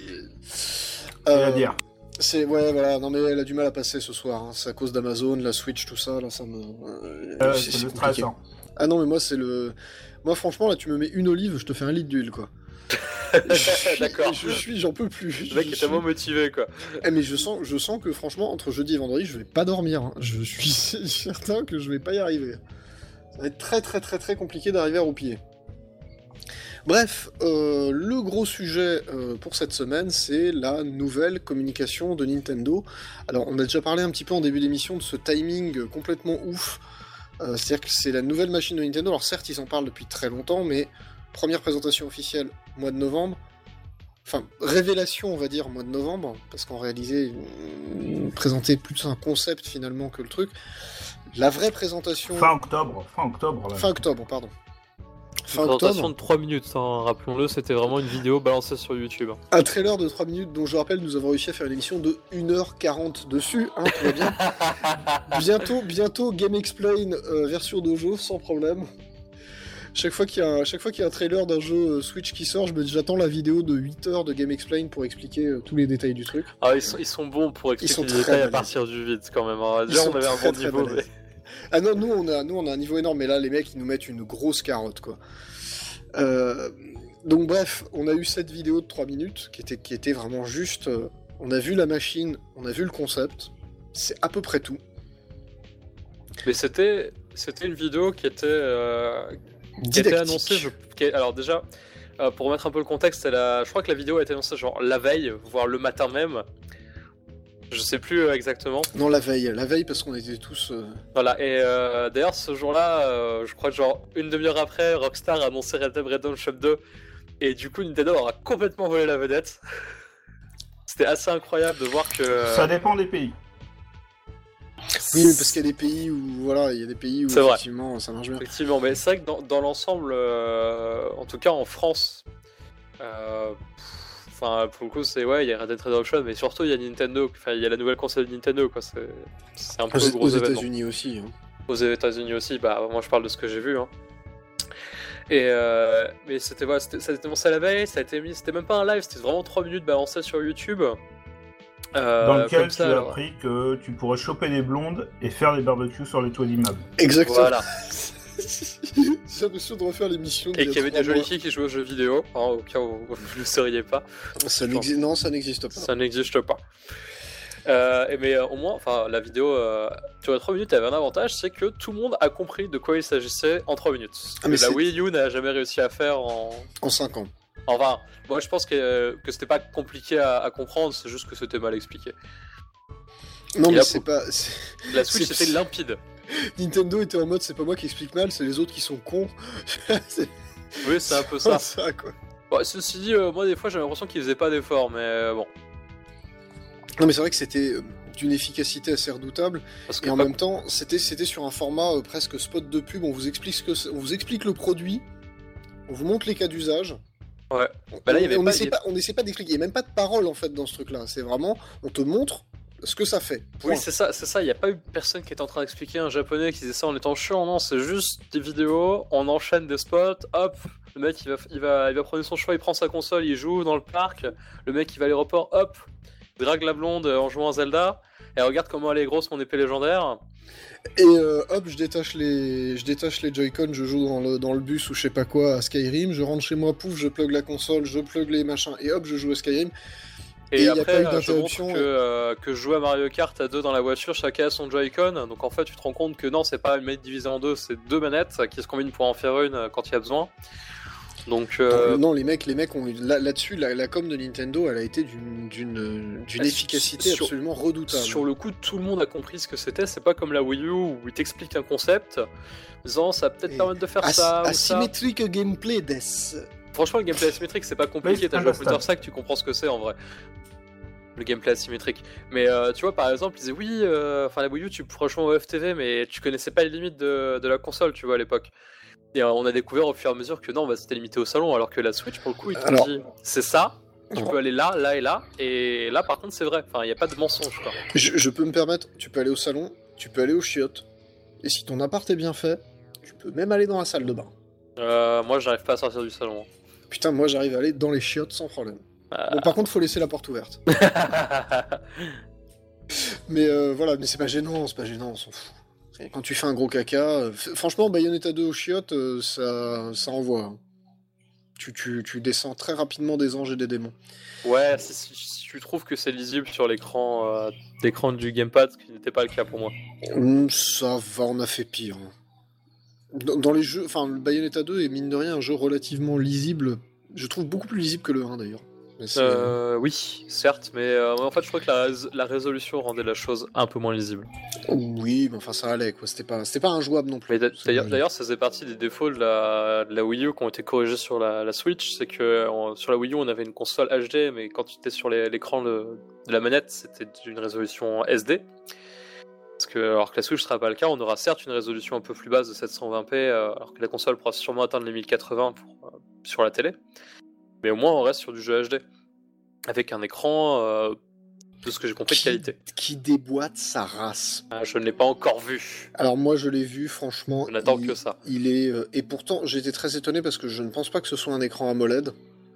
À dire. C'est ouais voilà, non mais elle a du mal à passer ce soir, hein. C'est à cause d'Amazon, la Switch, tout ça, là ça me... C'est le stress. Hein. Ah non mais moi c'est le... Moi franchement là tu me mets une olive, je te fais un litre d'huile quoi. D'accord. J'en peux plus. Le mec est tellement motivé quoi. Mais je sens que franchement entre jeudi et vendredi je vais pas dormir, hein. Je suis certain que je vais pas y arriver. Ça va être très très très très compliqué d'arriver à roupiller. Bref, le gros sujet pour cette semaine, c'est la nouvelle communication de Nintendo. Alors, on a déjà parlé un petit peu en début d'émission de ce timing complètement ouf. C'est-à-dire que c'est la nouvelle machine de Nintendo. Alors certes, ils en parlent depuis très longtemps, mais première présentation officielle, mois de novembre. Enfin, révélation, on va dire, mois de novembre, parce qu'en réalité, ils présentaient plus un concept finalement que le truc. La vraie présentation... Fin octobre. Fin octobre, pardon. Une présentation de 3 minutes, hein, rappelons-le, c'était vraiment une vidéo balancée sur YouTube. Un trailer de 3 minutes dont je rappelle, nous avons réussi à faire une émission de 1h40 dessus, hein, tout va bien. bientôt Game Explain version dojo, sans problème. Chaque fois qu'il y a un trailer d'un jeu Switch qui sort, j'attends la vidéo de 8 heures de Game Explain pour expliquer tous les détails du truc. Ah, ils sont bons pour expliquer les détails à partir du vide quand même. Hein. Déjà, on avait un bon niveau. Mais... Ah non, nous on a un niveau énorme, mais là les mecs ils nous mettent une grosse carotte quoi. Donc bref, on a eu cette vidéo de 3 minutes qui était vraiment juste. On a vu la machine, on a vu le concept, c'est à peu près tout. Mais c'était une vidéo qui était annoncée. Alors déjà, pour remettre un peu le contexte, je crois que la vidéo a été annoncée genre la veille, voire le matin même. Je sais plus exactement. Non, la veille parce qu'on était tous... Voilà, et d'ailleurs ce jour-là, je crois que genre une demi-heure après, Rockstar a annoncé Red Dead Redemption 2, et du coup Nintendo aura complètement volé la vedette. C'était assez incroyable de voir que... Ça dépend des pays. Oui, mais parce qu'il y a des pays où, voilà, effectivement ça marche bien. Effectivement, mais c'est vrai que dans l'ensemble, en tout cas en France... Enfin, pour le coup, il y a Red Dead Redemption, mais surtout il y a Nintendo, enfin il y a la nouvelle console de Nintendo, quoi. C'est un peu le gros événement. Aux États-Unis aussi. Hein. Aux États-Unis aussi, bah moi je parle de ce que j'ai vu. Hein. Et mais ça a été annoncé à la veille, c'était même pas un live, c'était vraiment 3 minutes balancées sur YouTube. Dans lequel tu as appris que tu pourrais choper des blondes et faire des barbecues sur les toits d'immeubles. Exactement. Voilà. J'ai l'impression de refaire l'émission. Et qu'il y avait des jolies filles qui jouaient aux jeux vidéo, hein, au cas où vous ne le sauriez pas. Non, ça n'existe pas. Ça n'existe pas. Mais au moins, enfin, la vidéo durait 3 minutes, elle avait un avantage, c'est que tout le monde a compris de quoi il s'agissait en 3 minutes. Mais la Wii U n'a jamais réussi à faire en 5 ans. Enfin, moi je pense que c'était pas compliqué à comprendre, c'est juste que c'était mal expliqué. Non, mais c'est pas... La Switch c'était limpide. Nintendo était en mode c'est pas moi qui explique mal, c'est les autres qui sont cons. Oui, c'est un peu ça. Quoi. Bon, ceci dit, moi des fois j'ai l'impression qu'ils faisaient pas d'efforts, mais bon. Non, mais c'est vrai que c'était d'une efficacité assez redoutable. Et en même temps, c'était sur un format presque spot de pub. On vous explique le produit, on vous montre les cas d'usage. Ouais. On n'essaie pas d'expliquer. Il n'y a même pas de parole en fait dans ce truc-là. C'est vraiment, on te montre ce que ça fait. Oui, c'est ça. Il n'y a pas eu personne qui était en train d'expliquer, un japonais qui disait ça en étant chiant. Non, c'est juste des vidéos, on enchaîne des spots, hop, le mec il va prendre son choix, il prend sa console, il joue dans le parc, le mec il va à l'aéroport, hop, drague la blonde en jouant à Zelda, et regarde comment elle est grosse mon épée légendaire. Et hop, je détache les Joy-Con, je joue dans le bus ou je sais pas quoi à Skyrim, je rentre chez moi, pouf, je plug la console, je plug les machins, et hop, je joue à Skyrim. Et après, je montre que je joue à Mario Kart à 2 dans la voiture, chacun a son Joy-Con, donc en fait tu te rends compte que non, c'est pas une manette divisée en deux, c'est 2 manettes qui se combinent pour en faire une quand il y a besoin. Donc non, les mecs ont là-dessus la com de Nintendo, elle a été d'une efficacité absolument redoutable. Sur le coup, tout le monde a compris ce que c'était. C'est pas comme la Wii U où il t'explique un concept, disant ça va peut-être permettre de faire ça. Asymétrique gameplay des. Franchement, le gameplay asymétrique, c'est pas compliqué. T'as joué à Counter Strike, tu comprends ce que c'est en vrai. Le gameplay asymétrique. Mais tu vois, par exemple, ils disaient oui, la Wii U, tu pourrais jouer au FTV, mais tu connaissais pas les limites de la console, tu vois, à l'époque. Et on a découvert au fur et à mesure que non, c'était limité au salon, alors que la Switch, pour le coup, ils t'ont dit c'est ça, tu peux aller là, là et là, et là, par contre, c'est vrai. Enfin, il n'y a pas de mensonge, quoi. Je peux me permettre, tu peux aller au salon, tu peux aller aux chiottes, et si ton appart est bien fait, Tu peux même aller dans la salle de bain. Moi, j'arrive pas à sortir du salon. Putain, moi j'arrive à aller dans les chiottes sans problème. Bon, par contre, faut laisser la porte ouverte. Mais voilà, mais c'est pas gênant, on s'en fout. Quand tu fais un gros caca, franchement, Bayonetta 2 aux chiottes, ça envoie. Hein. Tu descends très rapidement des anges et des démons. Ouais, si tu trouves que c'est lisible sur l'écran du gamepad, ce qui n'était pas le cas pour moi. Ça va, on a fait pire. Hein. Dans les jeux, enfin, le Bayonetta 2 est mine de rien un jeu relativement lisible. Je trouve beaucoup plus lisible que le 1 d'ailleurs. Oui, certes, mais en fait, je crois que la résolution rendait la chose un peu moins lisible. Oui, mais enfin, ça allait, quoi. C'était pas injouable non plus. Mais d'ailleurs, ça faisait partie des défauts de la Wii U qui ont été corrigés sur la Switch. C'est que sur la Wii U, on avait une console HD, mais quand tu étais sur l'écran de la manette, c'était d'une résolution SD. Alors que la Switch ne sera pas le cas, on aura certes une résolution un peu plus basse de 720p, alors que la console pourra sûrement atteindre les 1080 sur la télé. Mais au moins, on reste sur du jeu HD, avec un écran, de ce que j'ai compris, de qualité. Qui déboîte sa race. Je ne l'ai pas encore vu. Alors moi, je l'ai vu, franchement. On n'attend que ça. Il est, et pourtant, j'étais très étonné parce que je ne pense pas que ce soit un écran AMOLED.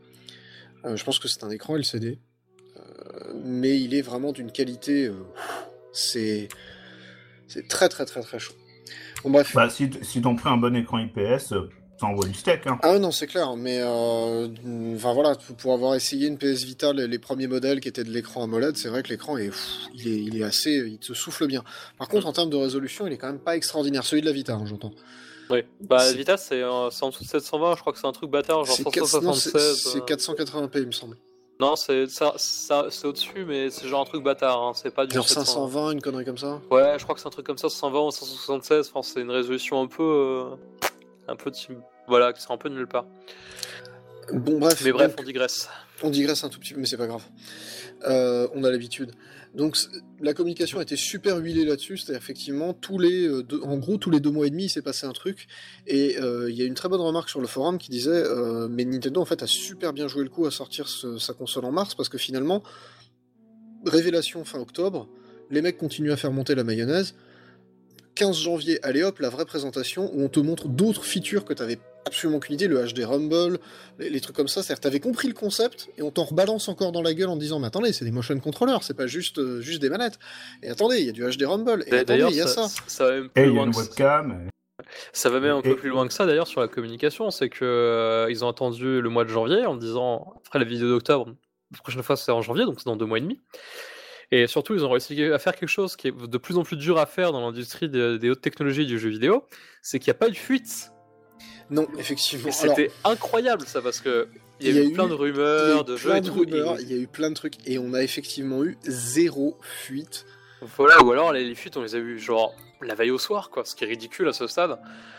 Je pense que c'est un écran LCD. Mais il est vraiment d'une qualité... c'est très très très très chaud. Bon, bref. Bah, si t'en prends un bon écran IPS... ça envoie du steak, hein. Ah non, c'est clair, mais enfin voilà, pour avoir essayé une PS Vita, les premiers modèles qui étaient de l'écran AMOLED, c'est vrai que l'écran il est assez, il te souffle bien. Par contre, en termes de résolution, il est quand même pas extraordinaire. Celui de la Vita, hein, j'entends. Oui, bah la Vita c'est en dessous de 720, je crois que c'est un truc bâtard, genre 176. C'est 480p, il me semble. Non, c'est au-dessus, mais c'est genre un truc bâtard, hein. C'est pas du genre 520, une connerie comme ça. Ouais, je crois que c'est un truc comme ça, 120 ou 176. Enfin, c'est une résolution un peu voilà, qui sera un peu de nulle part. Bon, bref. Mais bref, on digresse. On digresse un tout petit peu, mais c'est pas grave. On a l'habitude. Donc, la communication a été super huilée là-dessus, c'est-à-dire effectivement, en gros, tous les 2 mois et demi, il s'est passé un truc, et il y a une très bonne remarque sur le forum qui disait mais Nintendo, en fait, a super bien joué le coup à sortir sa console en mars, parce que finalement, révélation fin octobre, les mecs continuent à faire monter la mayonnaise, 15 janvier, allez hop, la vraie présentation où on te montre d'autres features que t'avais absolument aucune idée, le HD Rumble, les trucs comme ça, c'est-à-dire t'avais compris le concept et on t'en rebalance encore dans la gueule en te disant mais attendez, c'est des motion controllers, c'est pas juste des manettes. Et attendez, il y a du HD Rumble, et attendez, il y a ça. Ça va même plus loin une webcam. Ça va même un peu plus loin que ça d'ailleurs sur la communication, c'est que ils ont attendu le mois de janvier en disant après la vidéo d'octobre, la prochaine fois c'est en janvier, donc c'est dans 2 mois et demi. Et surtout, ils ont réussi à faire quelque chose qui est de plus en plus dur à faire dans l'industrie des hautes technologies du jeu vidéo, c'est qu'il n'y a pas eu de fuite. Non, effectivement. Et c'était incroyable ça, parce que il y a eu plein de rumeurs, de jeux et tout. Il y a eu plein de trucs, et on a effectivement eu 0 fuite. Voilà, ou alors les fuites, on les a eu genre la veille au soir, quoi, ce qui est ridicule à ce stade.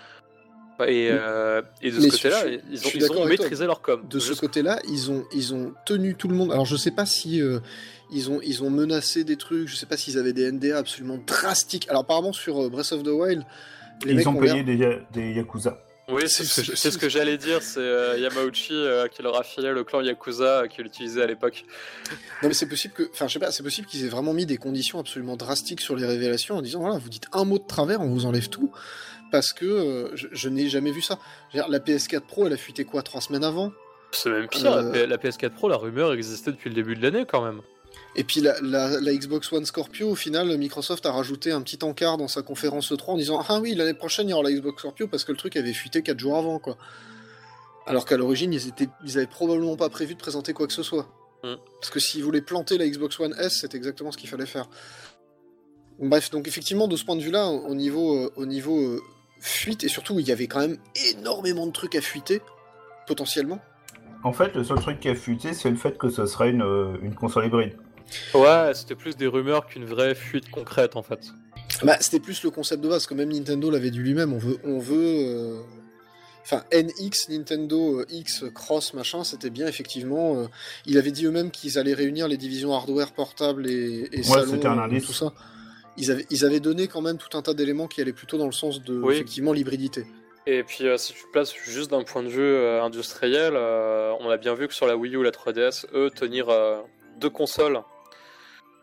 Et de ce côté-là, ils ont maîtrisé leur com. De ce côté-là, ils ont tenu tout le monde. Alors je sais pas si ils ont menacé des trucs, je sais pas s'ils avaient des NDA absolument drastiques. Alors apparemment sur Breath of the Wild, ils ont payé des Yakuza. Oui, c'est ce que j'allais dire, c'est Yamauchi qui leur a filé le clan Yakuza qu'il utilisait à l'époque. Non mais c'est possible que, enfin je sais pas, c'est possible qu'ils aient vraiment mis des conditions absolument drastiques sur les révélations en disant voilà, vous dites un mot de travers, on vous enlève tout. Parce que je n'ai jamais vu ça. La PS4 Pro, elle a fuité quoi, 3 semaines avant ? C'est même pire, la PS4 Pro, la rumeur existait depuis le début de l'année quand même. Et puis la Xbox One Scorpio, au final, Microsoft a rajouté un petit encart dans sa conférence E3 en disant « Ah oui, l'année prochaine, il y aura la Xbox Scorpio parce que le truc avait fuité 4 jours avant, quoi. » Alors qu'à l'origine, ils avaient probablement pas prévu de présenter quoi que ce soit. Parce que s'ils voulaient planter la Xbox One S, c'est exactement ce qu'il fallait faire. Bref, donc effectivement, de ce point de vue-là, au niveau fuite, et surtout, il y avait quand même énormément de trucs à fuiter, potentiellement. En fait, le seul truc qui a fuité, c'est le fait que ce serait une console hybride. Ouais, c'était plus des rumeurs qu'une vraie fuite concrète, en fait. Bah, c'était plus le concept de base, parce que même Nintendo l'avait dit lui-même, on veut enfin, NX, Nintendo X, Cross, machin, c'était bien, effectivement. Il avait dit eux-mêmes qu'ils allaient réunir les divisions hardware, portable et salon, c'était un indice. Tout ça. Ils avaient donné quand même tout un tas d'éléments qui allaient plutôt dans le sens de, effectivement, l'hybridité. Et puis, si tu te places juste d'un point de vue industriel, on a bien vu que sur la Wii U ou la 3DS, tenir 2 consoles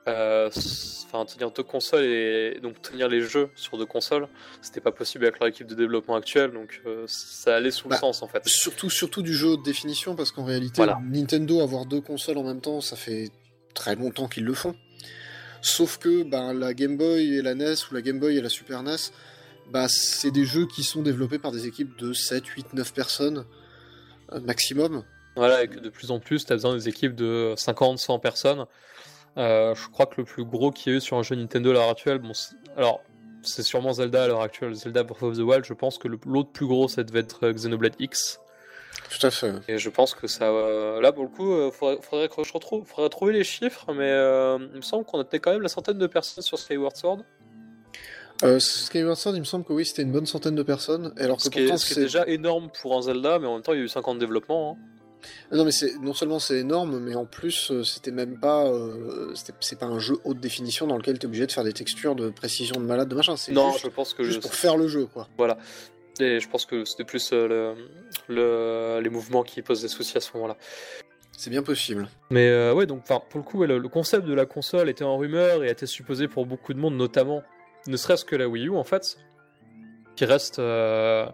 tenir 2 consoles et donc tenir les jeux sur 2 consoles, c'était pas possible avec leur équipe de développement actuelle, donc ça allait sous le sens en fait. Surtout du jeu haute définition, parce qu'en réalité, Voilà. Nintendo avoir 2 consoles en même temps, ça fait très longtemps qu'ils le font. Sauf que la Game Boy et la NES, ou la Game Boy et la Super NES, c'est des jeux qui sont développés par des équipes de 7, 8, 9 personnes maximum. Voilà, et que de plus en plus, t'as besoin des équipes de 50, 100 personnes. Je crois que le plus gros qu'il y a eu sur un jeu Nintendo à l'heure actuelle, c'est sûrement Zelda à l'heure actuelle, Zelda Breath of the Wild. Je pense que l'autre plus gros, ça devait être Xenoblade X. Tout à fait. Et je pense que ça, là pour le coup, faudrait que je retrouve, faudrait trouver les chiffres, mais il me semble qu'on était quand même la centaine de personnes sur Skyward Sword. Skyward Sword, il me semble que oui, c'était une bonne centaine de personnes. Alors que ce qui est déjà énorme pour un Zelda, mais en même temps, il y a eu 50 développements. Hein. Non, mais non seulement c'est énorme, mais en plus, c'était même pas. C'est pas un jeu haute définition dans lequel t'es obligé de faire des textures de précision de malade, de machin. C'est non, juste, je pense que juste pour faire le jeu, quoi. Voilà. Et je pense que c'était plus les mouvements qui posent des soucis à ce moment-là. C'est bien possible. Mais ouais, donc pour le coup, ouais, le concept de la console était en rumeur et était supposé pour beaucoup de monde, notamment, ne serait-ce que la Wii U en fait, qui reste la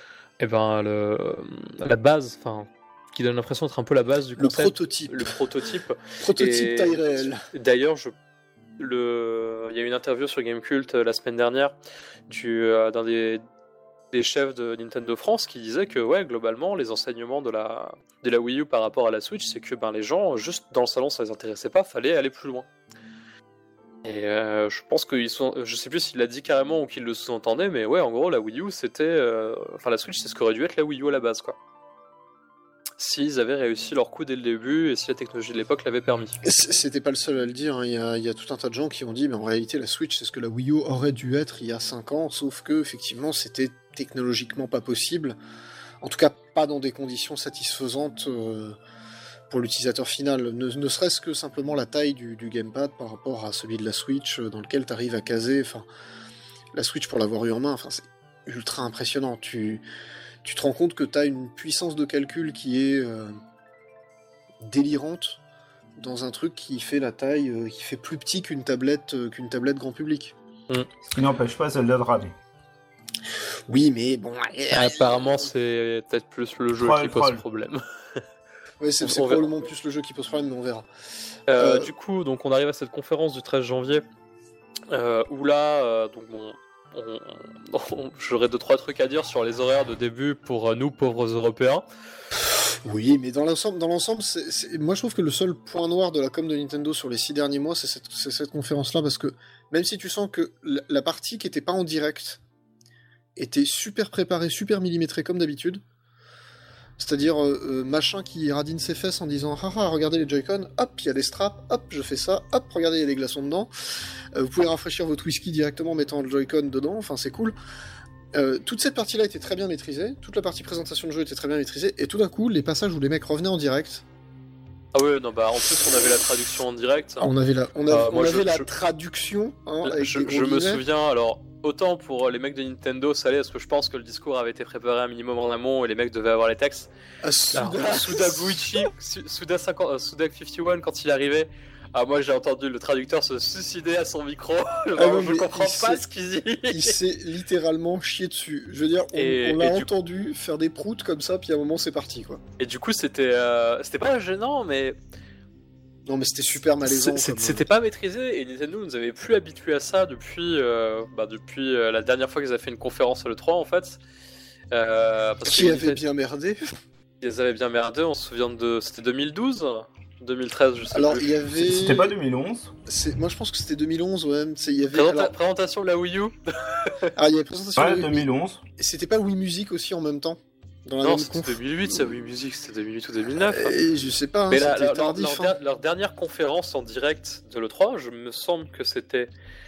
base, qui donne l'impression d'être un peu la base du concept. Le prototype. Prototype taille réelle. D'ailleurs, il y a eu une interview sur Gamecult la semaine dernière d'un des chefs de Nintendo France qui disait que ouais, globalement, les enseignements de la Wii U par rapport à la Switch, c'est que les gens, juste dans le salon, ça les intéressait pas, fallait aller plus loin. Et je pense qu'ils sont, je sais plus s'il l'a dit carrément ou qu'il le sous-entendait, mais ouais, en gros, la Wii U, c'était, la Switch, c'est ce qu'aurait dû être la Wii U à la base, quoi. S'ils avaient réussi leur coup dès le début et si la technologie de l'époque l'avait permis. C'était pas le seul à le dire, hein. Il y a tout un tas de gens qui ont dit mais en réalité la Switch c'est ce que la Wii U aurait dû être il y a 5 ans, sauf que effectivement c'était technologiquement pas possible, en tout cas pas dans des conditions satisfaisantes pour l'utilisateur final, ne serait-ce que simplement la taille du gamepad par rapport à celui de la Switch dans lequel tu arrives à caser, la Switch pour l'avoir eu en main, c'est ultra impressionnant, tu te rends compte que tu as une puissance de calcul qui est délirante dans un truc qui fait la taille, qui fait plus petit qu'une tablette grand public. Ce qui n'empêche pas Zelda de ramer. Oui, mais bon... Apparemment, c'est peut-être plus le jeu qui pose problème. Oui, c'est probablement plus le jeu qui pose problème, mais on verra. Du coup, donc on arrive à cette conférence du 13 janvier, où là, j'aurais 2-3 trucs à dire sur les horaires de début pour nous, pauvres Européens. Oui, mais dans l'ensemble, moi je trouve que le seul point noir de la com de Nintendo sur les 6 derniers mois, c'est cette conférence-là, parce que même si tu sens que la partie qui était pas en direct était super préparée, super millimétrée comme d'habitude, c'est-à-dire machin qui radine ses fesses en disant haha, regardez les Joy-Con, hop, il y a des straps, hop, je fais ça, hop, regardez, il y a des glaçons dedans, vous pouvez rafraîchir votre whisky directement en mettant le Joy-Con dedans, c'est cool. Toute cette partie-là était très bien maîtrisée, toute la partie présentation de jeu était très bien maîtrisée, et tout d'un coup, les passages où les mecs revenaient en direct... Ah ouais, non, en plus on avait la traduction en direct. On avait la traduction, hein, je me souviens, alors... Autant pour les mecs de Nintendo, ça allait, parce que je pense que le discours avait été préparé un minimum en amont et les mecs devaient avoir les textes. Suda Guichi, Suda 51, quand il arrivait, moi j'ai entendu le traducteur se suicider à son micro. Je comprends pas ce qu'il dit. Il s'est littéralement chié dessus. Je veux dire, on l'a entendu faire des proutes comme ça, puis à un moment c'est parti, quoi. Et du coup, c'était pas gênant, mais. Non, mais c'était super malaisant. C'était pas maîtrisé, et Nintendo nous avait plus habitués à ça depuis la dernière fois qu'ils avaient fait une conférence à l'E3 en fait. Qui avait bien merdé. Ils avaient bien merdé, on se souvient c'était 2012 2013, je sais alors, plus. Il y avait... C'était pas 2011 Moi je pense que c'était 2011, ouais. Il y avait, présentation de la Wii U. Ah, il y avait présentation de la Wii U. 2011. C'était pas Wii Music aussi en même temps? Non, c'était 2008, ça, Wii Music, c'était 2008 ou 2009. Et je sais pas, mais c'était tardif. Leur dernière conférence en direct de l'E3, je me semble que c'était...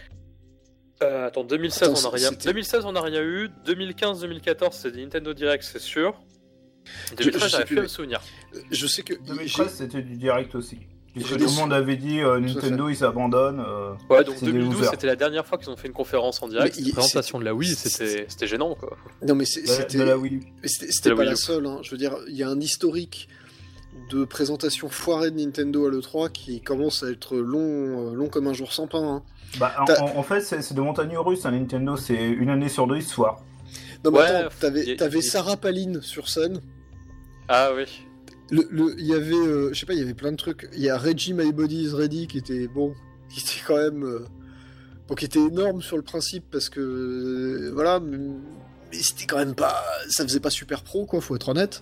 2016, on n'a rien. 2016, on n'a rien eu. 2015-2014, c'est des Nintendo Direct, c'est sûr. 2013, j'arrive plus à me souvenir. Je sais que 2013, c'était du Direct aussi. Puisque tout le monde avait dit Nintendo, ils s'abandonnent. Ouais, donc 2012, c'était la dernière fois qu'ils ont fait une conférence en direct. La présentation de la Wii, c'était gênant, quoi. Non, mais c'était de la Wii. C'était pas la seule. Hein. Je veux dire, il y a un historique de présentation foirée de Nintendo à l'E3 qui commence à être long comme un jour sans pain. Hein. Bah, en fait, c'est de montagne russe, hein, Nintendo, c'est une année sur deux, ils se foirent. Non, mais attends, t'avais Sarah Palin sur scène. Ah oui. Il y avait, je sais pas, il y avait plein de trucs. Il y a Reggie My Body is Ready qui était quand même. Qui était énorme sur le principe parce que. Voilà, mais c'était quand même pas. Ça faisait pas super pro, quoi, faut être honnête.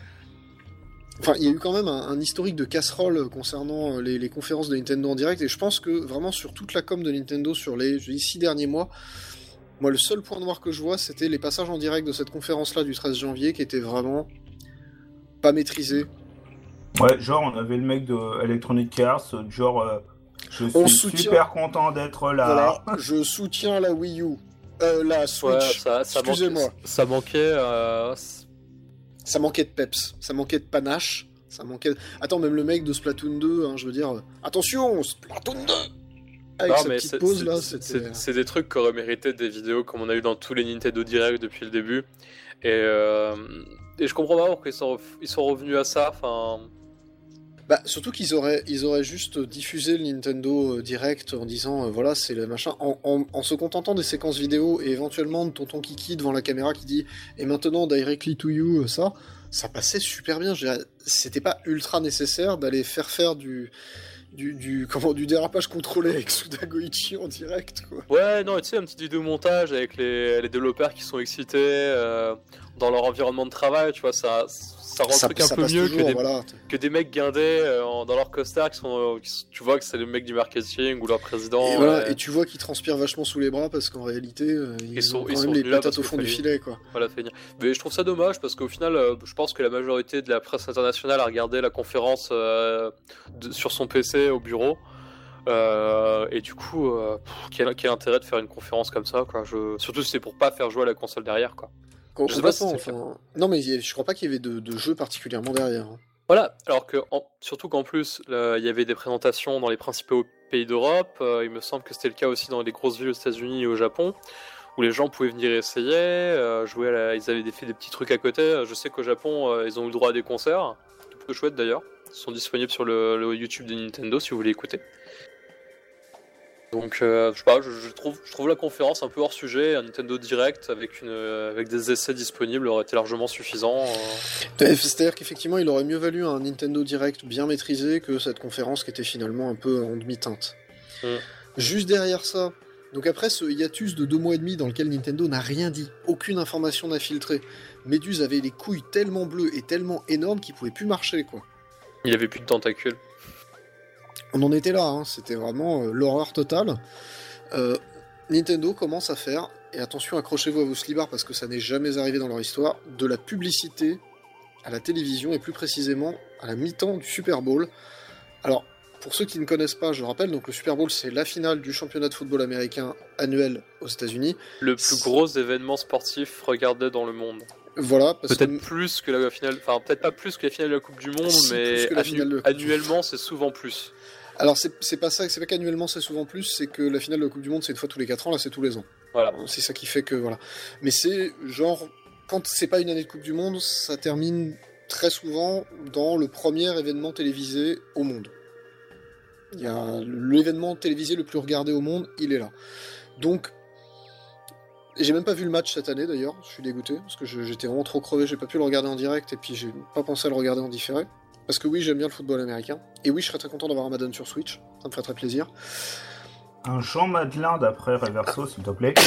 Enfin, il y a eu quand même un historique de casserole concernant les conférences de Nintendo en direct, et je pense que vraiment sur toute la com de Nintendo sur les 6 derniers mois, moi le seul point noir que je vois, c'était les passages en direct de cette conférence-là du 13 janvier qui étaient vraiment pas maîtrisés. Ouais, genre on avait le mec de Electronic Arts, genre je suis super content d'être là. Voilà, je soutiens la Wii U. La Switch, ouais, excusez-moi. Ça manquait... Ça manquait de peps, ça manquait de panache, ça manquait... Attends, même le mec de Splatoon 2, hein, je veux dire... Attention, Splatoon 2 avec sa petite pause, là, c'était... C'est des trucs qui auraient mérité des vidéos comme on a eu dans tous les Nintendo Direct depuis le début. Et je comprends pas pourquoi ils sont revenus à ça, enfin... Bah, surtout qu'ils auraient juste diffusé le Nintendo Direct en disant voilà, c'est le machin, en se contentant des séquences vidéo et éventuellement de tonton Kiki devant la caméra qui dit et maintenant directly to you, ça passait super bien. C'était pas ultra nécessaire d'aller faire du dérapage contrôlé avec Suda Goichi en direct, quoi. Ouais, non, tu sais, un petit vidéo montage avec les développeurs qui sont excités dans leur environnement de travail, tu vois, ça rend le truc un peu mieux toujours, que des mecs guindés dans leur costard tu vois que c'est le mec du marketing ou leur président. Et tu vois qu'ils transpirent vachement sous les bras parce qu'en réalité, ils ont quand même les patates au fond du filet, quoi. Voilà, mais je trouve ça dommage parce qu'au final, je pense que la majorité de la presse internationale a regardé la conférence sur son PC au bureau. Et du coup, quel intérêt de faire une conférence comme ça, quoi. Surtout si c'est pour pas faire jouer à la console derrière, quoi. Je sais pas si non, mais je crois pas qu'il y avait de jeu particulièrement derrière. Hein. Voilà, alors que surtout qu'en plus, il y avait des présentations dans les principaux pays d'Europe. Il me semble que c'était le cas aussi dans les grosses villes aux États-Unis et au Japon, où les gens pouvaient venir essayer, jouer ils avaient fait des petits trucs à côté. Je sais qu'au Japon, ils ont eu le droit à des concerts, tout plutôt chouettes d'ailleurs. Ils sont disponibles sur le YouTube de Nintendo si vous voulez écouter. Donc, je sais pas, je trouve la conférence un peu hors sujet. Un Nintendo Direct avec des essais disponibles aurait été largement suffisant. C'est-à-dire qu'effectivement, il aurait mieux valu un Nintendo Direct bien maîtrisé que cette conférence qui était finalement un peu en demi-teinte. Juste derrière ça, donc après ce hiatus de 2 mois et demi dans lequel Nintendo n'a rien dit, aucune information n'a filtré, Meduse avait les couilles tellement bleues et tellement énormes qu'il pouvait plus marcher, quoi. Il avait plus de tentacules. On en était là, hein. C'était vraiment l'horreur totale. Nintendo commence à faire, et attention, accrochez-vous à vos slibards parce que ça n'est jamais arrivé dans leur histoire, de la publicité à la télévision et plus précisément à la mi-temps du Super Bowl. Alors, pour ceux qui ne connaissent pas, je rappelle, donc le Super Bowl c'est la finale du championnat de football américain annuel aux États-Unis. Le plus gros événement sportif regardé dans le monde. Voilà, peut-être plus que la finale, enfin peut-être pas plus que la finale de la Coupe du Monde, mais annuellement c'est souvent plus. Alors c'est pas qu'annuellement c'est souvent plus, c'est que la finale de la Coupe du Monde c'est une fois tous les 4 ans, là c'est tous les ans. Voilà. C'est ça qui fait que voilà. Mais c'est genre, quand c'est pas une année de Coupe du Monde, ça termine très souvent dans le premier événement télévisé au monde. Il y a l'événement télévisé le plus regardé au monde, il est là. Donc, j'ai même pas vu le match cette année d'ailleurs, je suis dégoûté, parce que j'étais vraiment trop crevé, j'ai pas pu le regarder en direct, et puis j'ai pas pensé à le regarder en différé. Parce que oui, j'aime bien le football américain. Et oui, je serais très content d'avoir un Madden sur Switch. Ça me ferait très plaisir. Un Jean Madelin d'après Reverso, s'il te plaît.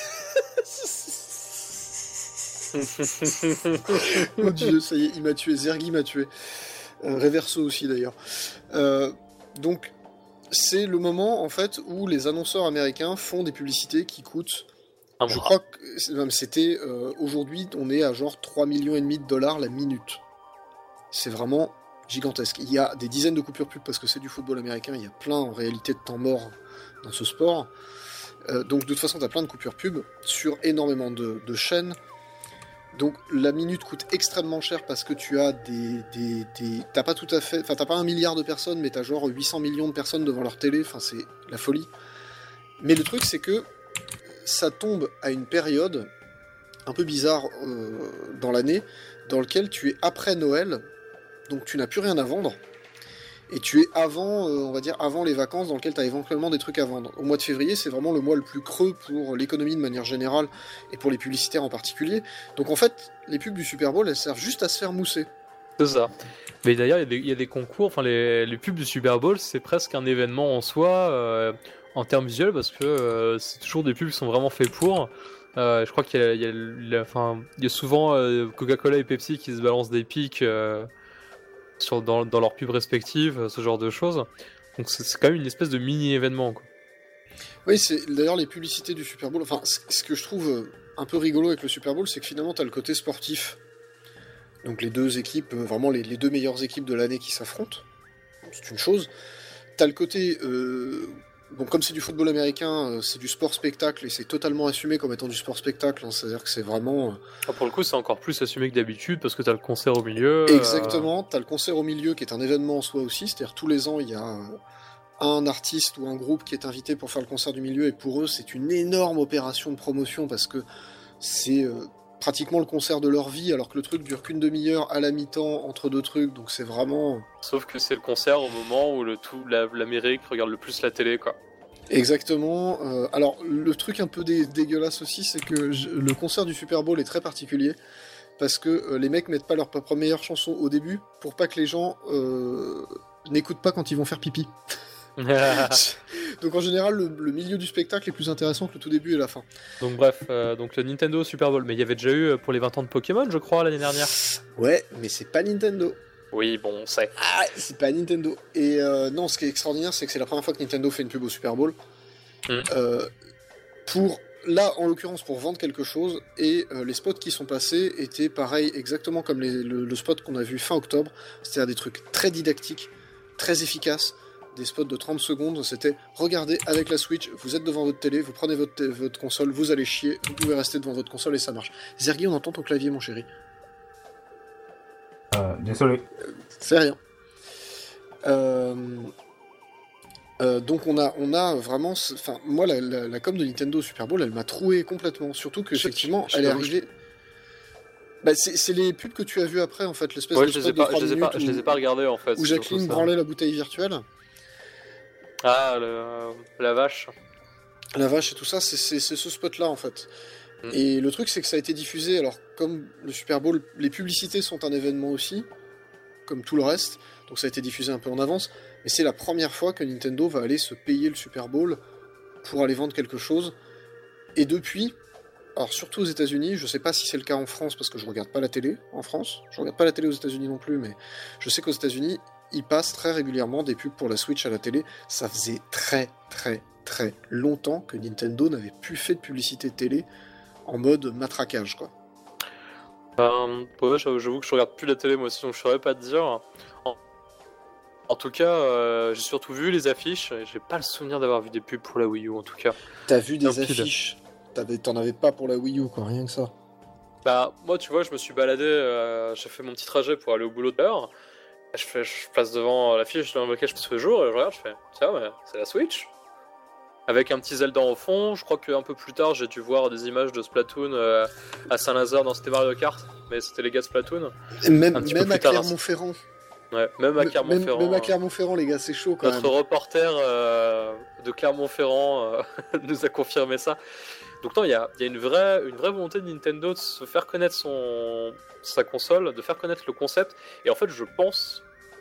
Oh Dieu, ça y est, il m'a tué. Zergi m'a tué. Reverso aussi, d'ailleurs. Donc, c'est le moment, en fait, où les annonceurs américains font des publicités qui coûtent... Je crois que c'était... aujourd'hui, on est à genre 3,5 millions de dollars la minute. C'est vraiment... gigantesque. Il y a des dizaines de coupures pub parce que c'est du football américain, il y a plein en réalité de temps mort dans ce sport. Donc de toute façon, tu as plein de coupures pub sur énormément de chaînes. Donc la minute coûte extrêmement cher parce que tu as t'as pas tout à fait... Enfin, t'as pas 1 milliard de personnes, mais t'as genre 800 millions de personnes devant leur télé. Enfin, c'est la folie. Mais le truc, c'est que ça tombe à une période un peu bizarre dans l'année, dans laquelle tu es après Noël. donc tu n'as plus rien à vendre. Et tu es avant, on va dire, avant les vacances dans lesquelles tu as éventuellement des trucs à vendre. Au mois de février, c'est vraiment le mois le plus creux pour l'économie de manière générale et pour les publicitaires en particulier. Donc en fait, les pubs du Super Bowl, elles servent juste à se faire mousser. C'est ça. Mais d'ailleurs, il y a des concours, enfin les pubs du Super Bowl, c'est presque un événement en soi, en termes visuels, parce que c'est toujours des pubs qui sont vraiment faits pour. Je crois qu'il y a souvent Coca-Cola et Pepsi qui se balancent des pics dans leurs pubs respectives, ce genre de choses. Donc c'est quand même une espèce de mini-événement, quoi. Oui, c'est d'ailleurs les publicités du Super Bowl. Enfin, ce que je trouve un peu rigolo avec le Super Bowl, c'est que finalement, tu as le côté sportif. Donc les deux équipes, vraiment les deux meilleures équipes de l'année qui s'affrontent. C'est une chose. T'as le côté... Bon, comme c'est du football américain, c'est du sport spectacle et c'est totalement assumé comme étant du sport spectacle. Hein, c'est-à-dire que c'est vraiment. Pour le coup, c'est encore plus assumé que d'habitude parce que t'as le concert au milieu. Exactement, t'as le concert au milieu qui est un événement en soi aussi. C'est-à-dire tous les ans, il y a un artiste ou un groupe qui est invité pour faire le concert du milieu et pour eux, c'est une énorme opération de promotion parce que c'est pratiquement le concert de leur vie alors que le truc dure qu'une demi-heure à la mi-temps entre deux trucs. Donc c'est vraiment. Sauf que c'est le concert au moment où l'Amérique regarde le plus la télé, quoi. Exactement. Alors, le truc un peu dégueulasse aussi, c'est que le concert du Super Bowl est très particulier, parce que les mecs mettent pas leur propre meilleure chanson au début, pour pas que les gens n'écoutent pas quand ils vont faire pipi. Donc en général, le milieu du spectacle est plus intéressant que le tout début et la fin. Donc bref, donc le Nintendo Super Bowl, mais il y avait déjà eu pour les 20 ans de Pokémon, je crois, l'année dernière. Ouais, mais c'est pas Nintendo. Oui, bon, on sait. Ah, c'est pas Nintendo. Et non, ce qui est extraordinaire, c'est que c'est la première fois que Nintendo fait une pub au Super Bowl. Là, en l'occurrence, pour vendre quelque chose. Et les spots qui sont passés étaient pareils, exactement comme le spot qu'on a vu fin octobre. C'est-à-dire des trucs très didactiques, très efficaces. Des spots de 30 secondes. C'était, regardez, avec la Switch, vous êtes devant votre télé, vous prenez votre console, vous allez chier, vous pouvez rester devant votre console et ça marche. Zergi, on entend ton clavier, mon chéri. Désolé. C'est rien. Donc on a vraiment, enfin moi la com de Nintendo Super Bowl, elle m'a troué complètement. Surtout que effectivement, elle est arrivée. Bah, c'est les pubs que tu as vu après en fait, l'espèce de spot de 3 minutes je les ai pas regardés en fait. Où Jacqueline branlait la bouteille virtuelle. Ah, la vache. La vache et tout ça, c'est ce spot-là en fait. Et le truc, c'est que ça a été diffusé, alors comme le Super Bowl, les publicités sont un événement aussi, comme tout le reste, donc ça a été diffusé un peu en avance, mais c'est la première fois que Nintendo va aller se payer le Super Bowl pour aller vendre quelque chose. Et depuis, alors surtout aux États-Unis, je sais pas si c'est le cas en France, parce que je regarde pas la télé en France, je regarde pas la télé aux États-Unis non plus, mais je sais qu'aux États-Unis, ils passent très régulièrement des pubs pour la Switch à la télé. Ça faisait très longtemps que Nintendo n'avait plus fait de publicité télé en mode matraquage, quoi. Ouais, j'avoue que je regarde plus la télé moi aussi, donc je saurais pas te dire. En tout cas, j'ai surtout vu les affiches, et j'ai pas le souvenir d'avoir vu des pubs pour la Wii U en tout cas. T'as vu des affiches? T'en avais pas pour la Wii U, quoi, rien que ça. Bah, moi, tu vois, je me suis baladé, j'ai fait mon petit trajet pour aller au boulot tout à l'heure. Je passe devant l'affiche dans laquelle je passe le jour, et je regarde, je fais, tiens, mais c'est la Switch. Avec un petit Zelda au fond, je crois qu'un peu plus tard j'ai dû voir des images de Splatoon à Saint-Lazare dans C'était Mario Kart, mais c'était les gars de Splatoon. Même à Clermont-Ferrand. Ouais, même à Clermont-Ferrand. Même à Clermont-Ferrand, les gars, c'est chaud quand même. Notre reporter de Clermont-Ferrand nous a confirmé ça. Donc non, il y a une vraie volonté de Nintendo de se faire connaître sa console, de faire connaître le concept, et en fait je pense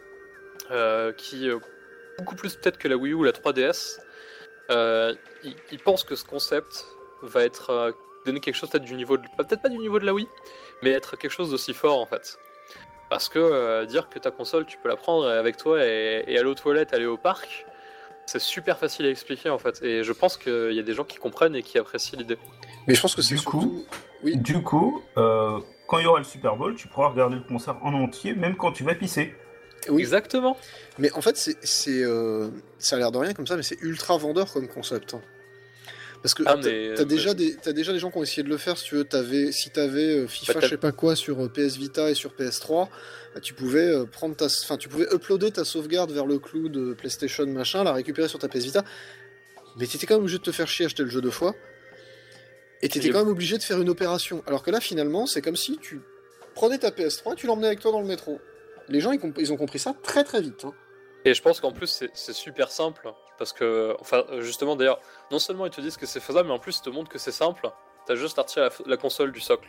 beaucoup plus peut-être que la Wii U ou la 3DS, il pense que ce concept va être donner quelque chose peut-être pas du niveau de la Wii, mais être quelque chose d'aussi fort en fait. Parce que dire que ta console tu peux la prendre avec toi et aller aux toilettes, aller au parc, c'est super facile à expliquer en fait. Et je pense qu'il y a des gens qui comprennent et qui apprécient l'idée. Mais je pense que c'est surtout... Oui. Du coup, quand il y aura le Super Bowl, tu pourras regarder le concert en entier, même quand tu vas pisser. Oui. Exactement. Mais en fait, ça a l'air de rien comme ça, mais c'est ultra vendeur comme concept. Parce que t'as déjà des gens qui ont essayé de le faire, si tu veux. Si t'avais FIFA, je sais pas quoi, sur PS Vita et sur PS3, bah, tu pouvais tu pouvais uploader ta sauvegarde vers le cloud PlayStation machin, la récupérer sur ta PS Vita, mais t'étais quand même obligé de te faire chier à acheter le jeu 2 fois, et t'étais quand même obligé de faire une opération. Alors que là, finalement, c'est comme si tu prenais ta PS3 et tu l'emmenais avec toi dans le métro. Les gens, ils ont compris ça très très vite. Hein. Et je pense qu'en plus, c'est super simple. Parce que, enfin, justement, d'ailleurs, non seulement ils te disent que c'est faisable, mais en plus, ils te montrent que c'est simple. T'as juste à retirer la console du socle.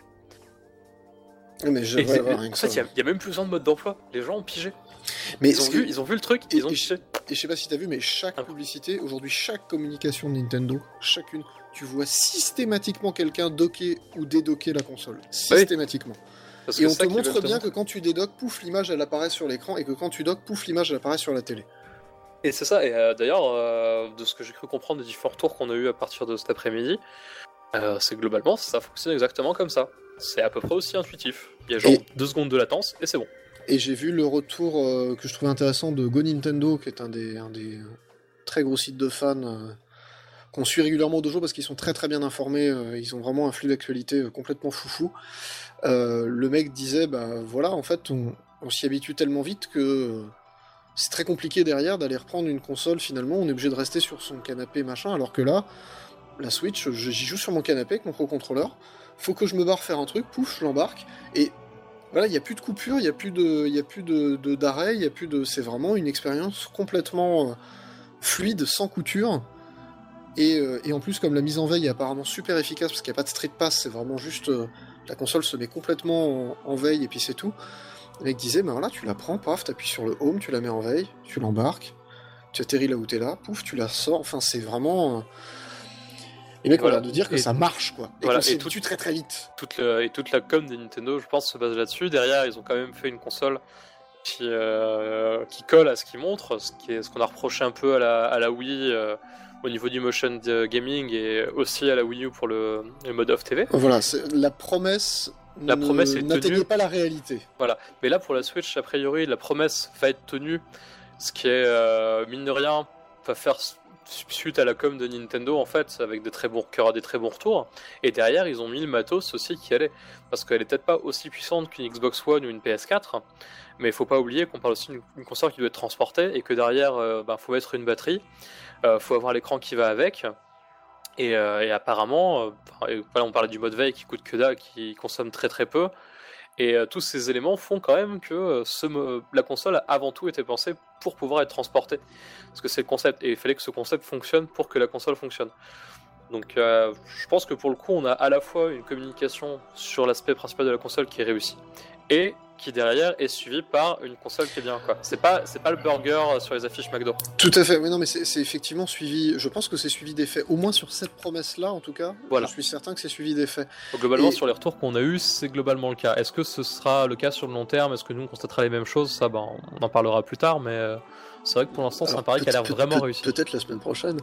Mais en fait, il n'y a même plus besoin de mode d'emploi. Les gens ont pigé. Mais ils ont vu le truc, ils ont pigé. Et je sais pas si t'as vu, mais chaque publicité, aujourd'hui, chaque communication de Nintendo, chacune, tu vois systématiquement quelqu'un docker ou dédocker la console. Systématiquement. Et on te montre bien que quand tu dédoques, pouf, l'image elle apparaît sur l'écran, et que quand tu dockes, pouf, l'image elle apparaît sur la télé. Et c'est ça, et d'ailleurs, de ce que j'ai cru comprendre des différents retours qu'on a eu à partir de cet après-midi, c'est globalement, ça fonctionne exactement comme ça. C'est à peu près aussi intuitif. Il y a genre 2 secondes de latence, et c'est bon. Et j'ai vu le retour que je trouvais intéressant de Go Nintendo, qui est un des très gros sites de fans qu'on suit régulièrement au dojo parce qu'ils sont très très bien informés, ils ont vraiment un flux d'actualité complètement foufou. Le mec disait, bah voilà, en fait, on s'y habitue tellement vite que c'est très compliqué derrière d'aller reprendre une console, finalement, on est obligé de rester sur son canapé, machin, alors que là, la Switch, j'y joue sur mon canapé avec mon pro-contrôleur, faut que je me barre faire un truc, pouf, je l'embarque, et voilà, il n'y a plus de coupure, il n'y a plus d'arrêt, c'est vraiment une expérience complètement fluide, sans couture. Et en plus, comme la mise en veille est apparemment super efficace, parce qu'il n'y a pas de street pass, c'est vraiment juste la console se met complètement en veille et puis c'est tout. Le mec disait, ben voilà, tu la prends, paf, t'appuies sur le home, tu la mets en veille, tu l'embarques, tu atterris là où t'es là, pouf, tu la sors, enfin c'est vraiment... Et mec, voilà, de dire que ça marche, quoi. Et voilà, et tout très très vite. Toute la com des Nintendo, je pense, se base là-dessus. Derrière, ils ont quand même fait une console qui colle à ce qu'ils montrent, ce qu'on a reproché un peu à la Wii au niveau du motion gaming et aussi à la Wii U pour le mode off TV. Voilà, la promesse n'atteignait pas la réalité. Voilà, mais là pour la Switch, a priori, la promesse va être tenue, ce qui est, mine de rien, va faire suite à la com de Nintendo en fait, avec qu'il y aura des très bons retours. Et derrière, ils ont mis le matos aussi qui allait, parce qu'elle est peut-être pas aussi puissante qu'une Xbox One ou une PS4, mais il faut pas oublier qu'on parle aussi d'une console qui doit être transportée et que derrière, faut mettre une batterie, faut avoir l'écran qui va avec. Et apparemment, on parlait du mode veille qui coûte que dalle, qui consomme très très peu. Et tous ces éléments font quand même que la console a avant tout été pensée pour pouvoir être transportée. Parce que c'est le concept, et il fallait que ce concept fonctionne pour que la console fonctionne. Donc je pense que pour le coup, on a à la fois une communication sur l'aspect principal de la console qui est réussie, et qui derrière est suivi par une console qui est bien, quoi. C'est pas le burger sur les affiches McDo. Tout à fait, oui, non, mais c'est effectivement suivi, je pense que c'est suivi des faits, au moins sur cette promesse-là en tout cas, voilà. Je suis certain que c'est suivi des faits. Donc, globalement, sur les retours qu'on a eu, c'est globalement le cas. Est-ce que ce sera le cas sur le long terme? Est-ce que nous on constatera les mêmes choses? Ça, on en parlera plus tard, mais c'est vrai que pour l'instant, c'est un pari qui a l'air vraiment réussi. Peut-être la semaine prochaine.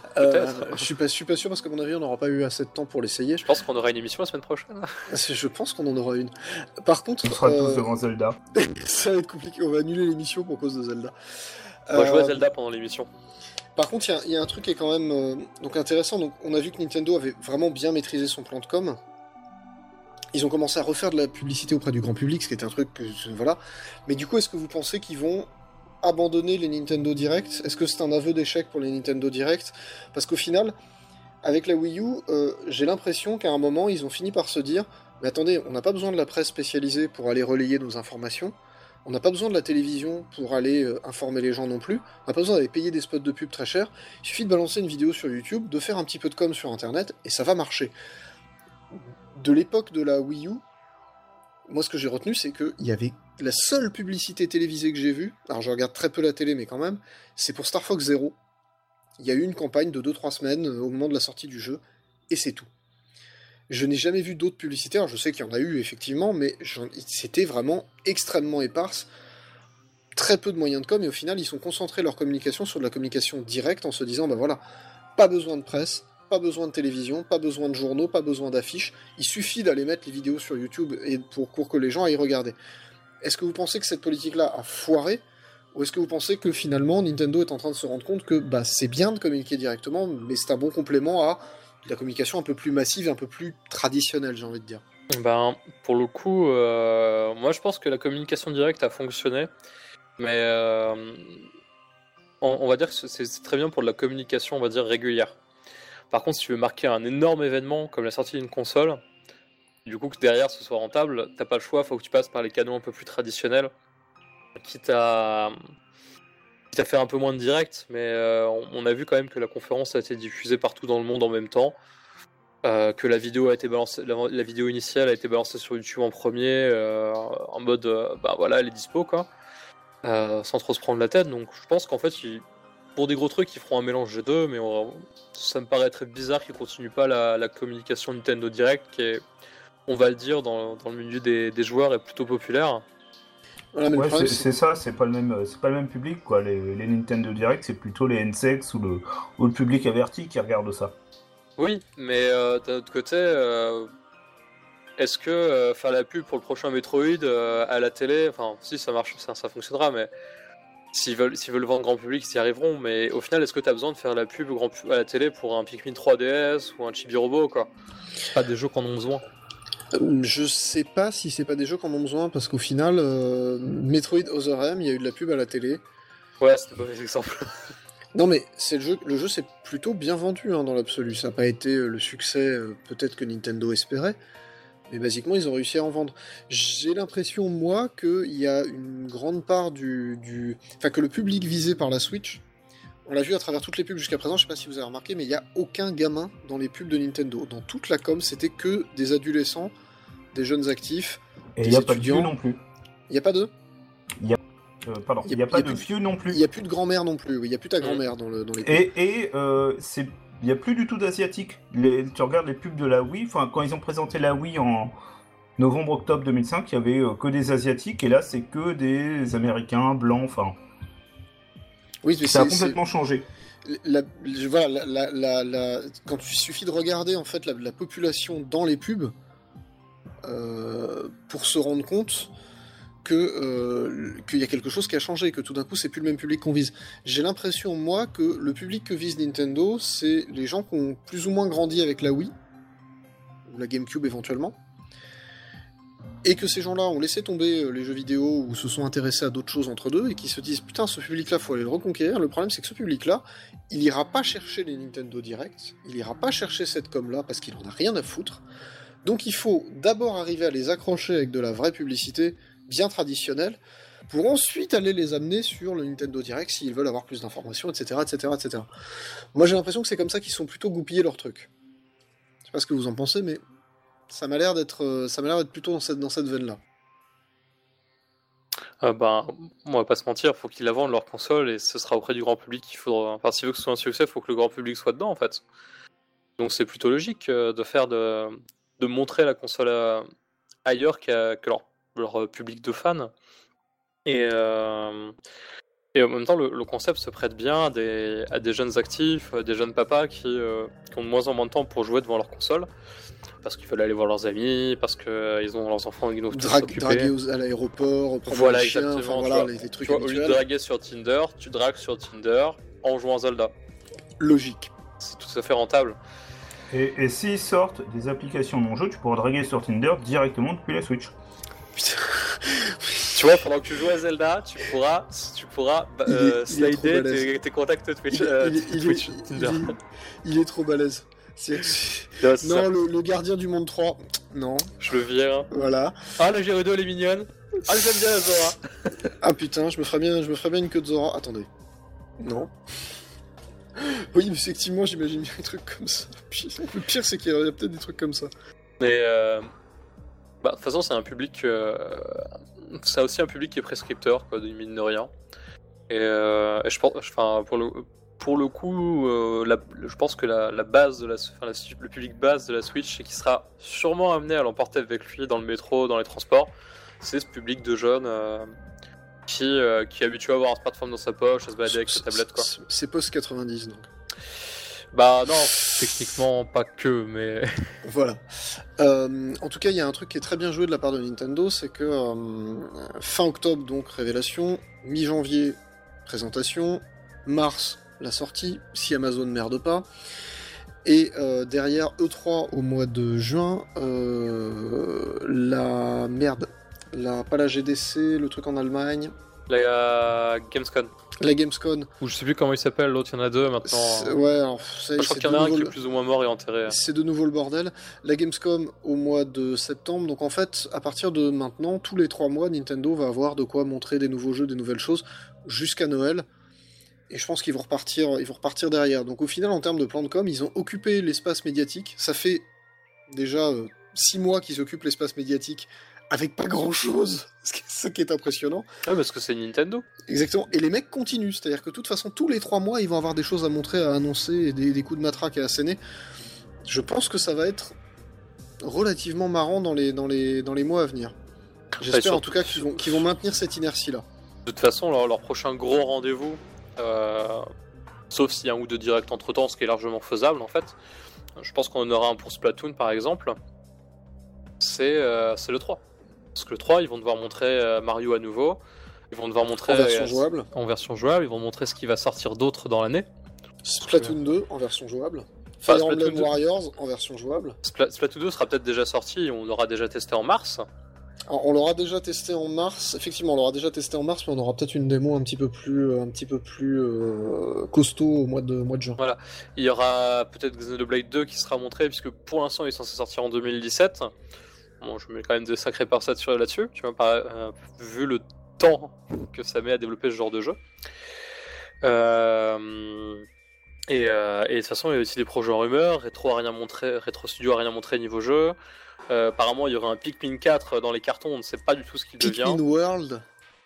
Je suis pas sûr parce qu'à mon avis, on n'aura pas eu assez de temps pour l'essayer. Je pense qu'on aura une émission la semaine prochaine. Je pense qu'on en aura une. Par contre, on sera tous devant Zelda. Ça va être compliqué. On va annuler l'émission pour cause de Zelda. On va jouer à Zelda pendant l'émission. Par contre, il y a un truc qui est quand même donc intéressant. Donc, on a vu que Nintendo avait vraiment bien maîtrisé son plan de com. Ils ont commencé à refaire de la publicité auprès du grand public, ce qui était un truc que voilà. Mais du coup, est-ce que vous pensez qu'ils vont abandonner les Nintendo Direct? Est-ce que c'est un aveu d'échec pour les Nintendo Direct? Parce qu'au final, avec la Wii U, j'ai l'impression qu'à un moment, ils ont fini par se dire mais attendez, on n'a pas besoin de la presse spécialisée pour aller relayer nos informations, on n'a pas besoin de la télévision pour aller informer les gens non plus, on n'a pas besoin d'aller payer des spots de pub très chers, il suffit de balancer une vidéo sur YouTube, de faire un petit peu de com sur Internet, et ça va marcher. De l'époque de la Wii U, moi ce que j'ai retenu, c'est qu'il y avait la seule publicité télévisée que j'ai vue, alors je regarde très peu la télé, mais quand même, c'est pour Star Fox Zero. Il y a eu une campagne de 2-3 semaines au moment de la sortie du jeu, et c'est tout. Je n'ai jamais vu d'autres publicités, alors je sais qu'il y en a eu effectivement, mais c'était vraiment extrêmement éparse, très peu de moyens de com, et au final ils sont concentrés leur communication sur de la communication directe en se disant, voilà, pas besoin de presse, pas besoin de télévision, pas besoin de journaux, pas besoin d'affiches, il suffit d'aller mettre les vidéos sur YouTube et pour que les gens aillent regarder. Est-ce que vous pensez que cette politique-là a foiré, ou est-ce que vous pensez que finalement Nintendo est en train de se rendre compte que c'est bien de communiquer directement, mais c'est un bon complément à la communication un peu plus massive, un peu plus traditionnelle, j'ai envie de dire? Pour le coup, moi je pense que la communication directe a fonctionné, mais on va dire que c'est très bien pour de la communication, on va dire, régulière. Par contre, si tu veux marquer un énorme événement comme la sortie d'une console, du coup que derrière ce soit rentable, t'as pas le choix, faut que tu passes par les canaux un peu plus traditionnels. quitte à faire un peu moins de direct, mais on a vu quand même que la conférence a été diffusée partout dans le monde en même temps, que la vidéo a été balancée, la vidéo initiale a été balancée sur YouTube en premier, en mode voilà, elle est dispo quoi, sans trop se prendre la tête. Donc je pense qu'en fait, pour des gros trucs, ils feront un mélange des deux, mais ça me paraîtrait bizarre qu'ils continuent pas la communication Nintendo Direct, qui est, on va le dire, dans le milieu des joueurs, est plutôt populaire. Voilà, mais ouais, c'est ça, c'est pas le même public quoi. Les Nintendo Direct, c'est plutôt les N-Sex ou le public averti qui regarde ça. Oui, mais d'un autre côté, est-ce que faire la pub pour le prochain Metroid à la télé, enfin si ça marche, ça fonctionnera, mais s'ils veulent vendre grand public, ils y arriveront. Mais au final, est-ce que tu as besoin de faire la pub à la télé pour un Pikmin 3DS ou un Chibi Robo quoi? C'est pas des jeux qu'on en ont besoin. Je sais pas si c'est pas des jeux qu'on en ont besoin, parce qu'au final, Metroid Other M, il y a eu de la pub à la télé. Ouais, c'était pas mauvais exemple. Non mais le jeu s'est plutôt bien vendu dans l'absolu. Ça n'a pas été le succès peut-être que Nintendo espérait, mais basiquement ils ont réussi à en vendre. J'ai l'impression moi qu'il y a une grande part enfin que le public visé par la Switch, on l'a vu à travers toutes les pubs jusqu'à présent, je sais pas si vous avez remarqué, mais il n'y a aucun gamin dans les pubs de Nintendo. Dans toute la com, c'était que des adolescents, des jeunes actifs, et des il n'y a pas de étudiants. vieux non plus. Il n'y a pas de Pardon, il n'y a pas de vieux non plus. Il n'y a plus de grand-mère non plus, oui, il n'y a plus ta grand-mère dans les pubs. Et il n'y a plus du tout d'asiatique. Tu regardes les pubs de la Wii, quand ils ont présenté la Wii en novembre-octobre 2005, il y avait que des asiatiques, et là c'est que des américains, blancs, enfin... Oui, mais ça a complètement changé. Quand il suffit de regarder en fait la population dans les pubs pour se rendre compte qu'il y a quelque chose qui a changé, que tout d'un coup c'est plus le même public qu'on vise. J'ai l'impression moi que le public que vise Nintendo, c'est les gens qui ont plus ou moins grandi avec la Wii ou la GameCube éventuellement, et que ces gens-là ont laissé tomber les jeux vidéo ou se sont intéressés à d'autres choses entre deux, et qui se disent putain, ce public-là faut aller le reconquérir. Le problème c'est que ce public-là, il ira pas chercher les Nintendo Direct, il ira pas chercher cette com-là parce qu'il en a rien à foutre. Donc il faut d'abord arriver à les accrocher avec de la vraie publicité bien traditionnelle, pour ensuite aller les amener sur le Nintendo Direct s'ils veulent avoir plus d'informations, etc., etc., etc. Moi j'ai l'impression que c'est comme ça qu'ils sont plutôt goupillés leur truc. Je sais pas ce que vous en pensez, mais ça m'a l'air d'être plutôt dans cette veine-là. On va pas se mentir, faut qu'ils la vendent leur console, et ce sera auprès du grand public qu'il faudra. Enfin, s'il veut que ce soit un succès, faut que le grand public soit dedans en fait. Donc c'est plutôt logique de montrer la console ailleurs que leur public de fans. Et en même temps, le concept se prête bien à des jeunes actifs, des jeunes papas qui ont de moins en moins de temps pour jouer devant leur console, parce qu'ils veulent aller voir leurs amis, parce qu'ils ont leurs enfants qui doivent s'occuper. Draguer à l'aéroport, prendre voilà, les chiens, exactement. voilà, les trucs tu vois, au lieu de habituels. draguer sur Tinder, tu dragues sur Tinder en jouant à Zelda. Logique. C'est tout à fait rentable. Et s'ils sortent des applications non-jeu, tu pourras draguer sur Tinder directement depuis la Switch. Putain. Tu vois, pendant que tu joues à Zelda, tu pourras slider tes contacts Twitch. Tinder. Il est trop balèze. Non, le gardien du monde 3, non. Je le vire. Voilà. Ah, la Gerudo, elle est mignonne. Ah, j'aime bien la Zora. Ah putain, je me ferais bien une queue de Zora. Attendez. Non. Oui, mais effectivement, j'imagine bien un truc comme ça. Le pire, c'est qu'il y a peut-être des trucs comme ça. Mais, de toute façon, c'est un public... c'est aussi un public qui est prescripteur, quoi, mine de rien. Et je pense... Enfin, pour le coup, je pense que la base le public base de la Switch, et qui sera sûrement amené à l'emporter avec lui dans le métro, dans les transports, c'est ce public de jeunes qui est habitué à avoir un smartphone dans sa poche, à se balader avec sa tablette, quoi. C'est post-90, donc. Bah non, techniquement pas que, mais... Voilà. En tout cas, il y a un truc qui est très bien joué de la part de Nintendo, c'est que fin octobre, donc, révélation, mi-janvier, présentation, mars, la sortie, si Amazon ne merde pas, et derrière E3 au mois de juin, pas la GDC, le truc en Allemagne... La Gamescom. La Gamescom. Ou je sais plus comment il s'appelle, l'autre, il y en a deux maintenant. Ouais, alors, Je crois qu'il y en a un qui est plus ou moins mort et enterré. C'est de nouveau le bordel. La Gamescom au mois de septembre, donc en fait, à partir de maintenant, tous les 3 mois, Nintendo va avoir de quoi montrer des nouveaux jeux, des nouvelles choses, jusqu'à Noël. Et je pense qu'ils vont repartir derrière. Donc au final, en termes de plan de com, ils ont occupé l'espace médiatique. Ça fait déjà 6 mois qu'ils occupent l'espace médiatique avec pas grand-chose, ce qui est impressionnant. Ouais, parce que c'est Nintendo. Exactement. Et les mecs continuent, c'est-à-dire que de toute façon, tous les 3 mois, ils vont avoir des choses à montrer, à annoncer, et des coups de matraque à asséner. Je pense que ça va être relativement marrant dans les mois à venir. J'espère en tout cas qu'ils vont maintenir cette inertie-là. De toute façon, leur prochain gros rendez-vous, sauf s'il y a un ou deux directs entre-temps, ce qui est largement faisable en fait, je pense qu'on en aura un pour Splatoon par exemple, c'est le 3. Parce que le 3, ils vont devoir montrer Mario à nouveau, ils vont devoir montrer en version jouable, ils vont montrer ce qui va sortir d'autre dans l'année. Splatoon 2 en version jouable. Fire Emblem Warriors en version jouable. Splatoon 2 sera peut-être déjà sorti, on l'aura déjà testé en mars. Alors, on l'aura déjà testé en mars, effectivement on l'aura déjà testé en mars, mais on aura peut-être une démo un petit peu plus costaud au mois de juin. Voilà, il y aura peut-être Xenoblade 2 qui sera montré, puisque pour l'instant il est censé sortir en 2017. Bon, je mets quand même de sacrés parsettes là-dessus, tu vois, vu le temps que ça met à développer ce genre de jeu. Et de toute façon, il y a aussi des projets en rumeur. Retro Studio a rien montré niveau jeu. Apparemment, il y aura un Pikmin 4 dans les cartons. On ne sait pas du tout ce qu'il devient. Pikmin World.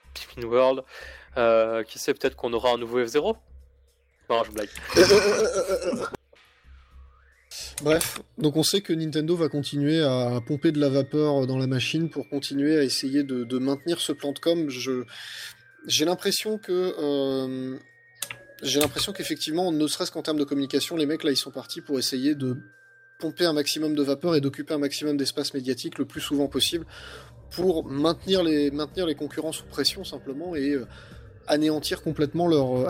Qui sait, peut-être qu'on aura un nouveau F0. Non, je blague. Bref, donc on sait que Nintendo va continuer à pomper de la vapeur dans la machine pour continuer à essayer de maintenir ce plan de com. J'ai l'impression qu'effectivement, ne serait-ce qu'en termes de communication, les mecs là ils sont partis pour essayer de pomper un maximum de vapeur et d'occuper un maximum d'espace médiatique le plus souvent possible pour maintenir les concurrents sous pression simplement et anéantir complètement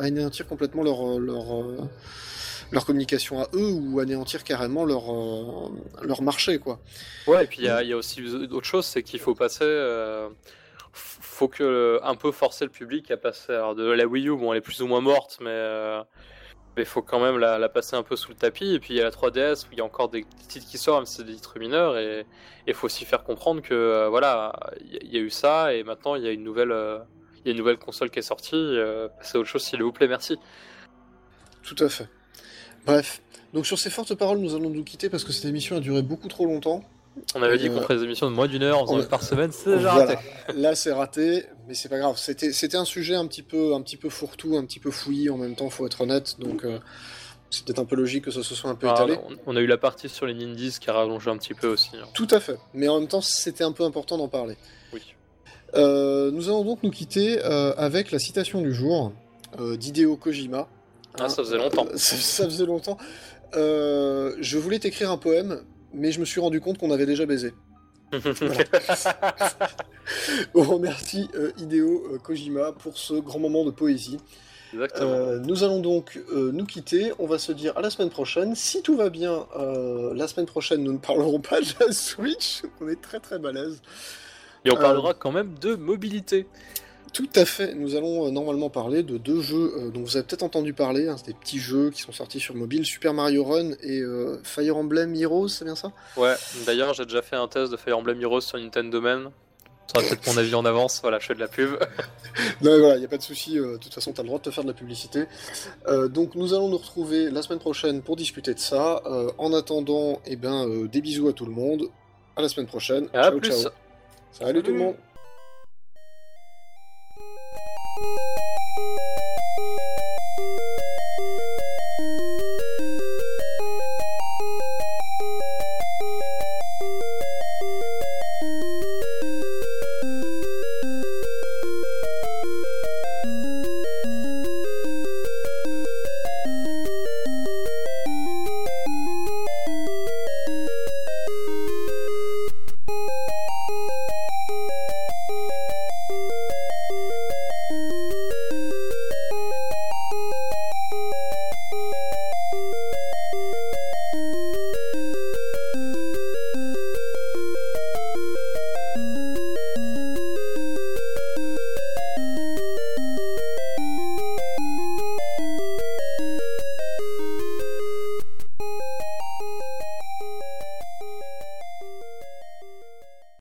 leur communication à eux ou anéantir carrément leur marché quoi. Ouais, et puis il y a aussi d'autres choses, c'est qu'il faut passer faut un peu forcer le public à passer. Alors de la Wii U, bon elle est plus ou moins morte, mais faut quand même la passer un peu sous le tapis. Et puis il y a la 3DS où il y a encore des titres qui sortent, même si c'est des titres mineurs, et il faut aussi faire comprendre que voilà, il y a eu ça et maintenant il y a une nouvelle console qui est sortie, c'est autre chose s'il vous plaît, merci. Tout à fait. Bref, donc sur ces fortes paroles, nous allons nous quitter parce que cette émission a duré beaucoup trop longtemps. On avait dit qu'on ferait des émissions de moins d'une heure en faisant une par semaine, c'est déjà voilà. raté. Là, c'est raté, mais c'est pas grave. C'était un sujet un petit peu fourre-tout, un petit peu fouillis en même temps, faut être honnête. Donc, c'est peut-être un peu logique que ça se soit un peu étalé. On a eu la partie sur les Nindies qui a rallongé un petit peu aussi. Hein. Tout à fait, mais en même temps, c'était un peu important d'en parler. Oui. Nous allons donc nous quitter avec la citation du jour d'Hideo Kojima. Ah, ça faisait longtemps. Ça faisait longtemps. Je voulais t'écrire un poème, mais je me suis rendu compte qu'on avait déjà baisé. On remercie Hideo Kojima pour ce grand moment de poésie. Exactement. Nous allons donc nous quitter. On va se dire à la semaine prochaine. Si tout va bien, la semaine prochaine, nous ne parlerons pas de la Switch. On est très très balèze. Et on parlera quand même de mobilité. Tout à fait, nous allons normalement parler de 2 jeux dont vous avez peut-être entendu parler, hein, c'est des petits jeux qui sont sortis sur mobile, Super Mario Run et Fire Emblem Heroes, c'est bien ça ? Ouais, d'ailleurs j'ai déjà fait un test de Fire Emblem Heroes sur Nintendo Man, ça sera peut-être mon avis en avance, voilà, je fais de la pub. Non, voilà, il n'y a pas de souci, de toute façon tu as le droit de te faire de la publicité. Donc nous allons nous retrouver la semaine prochaine pour discuter de ça. En attendant, des bisous à tout le monde, à la semaine prochaine, Et à plus. Ciao. Salut tout le monde.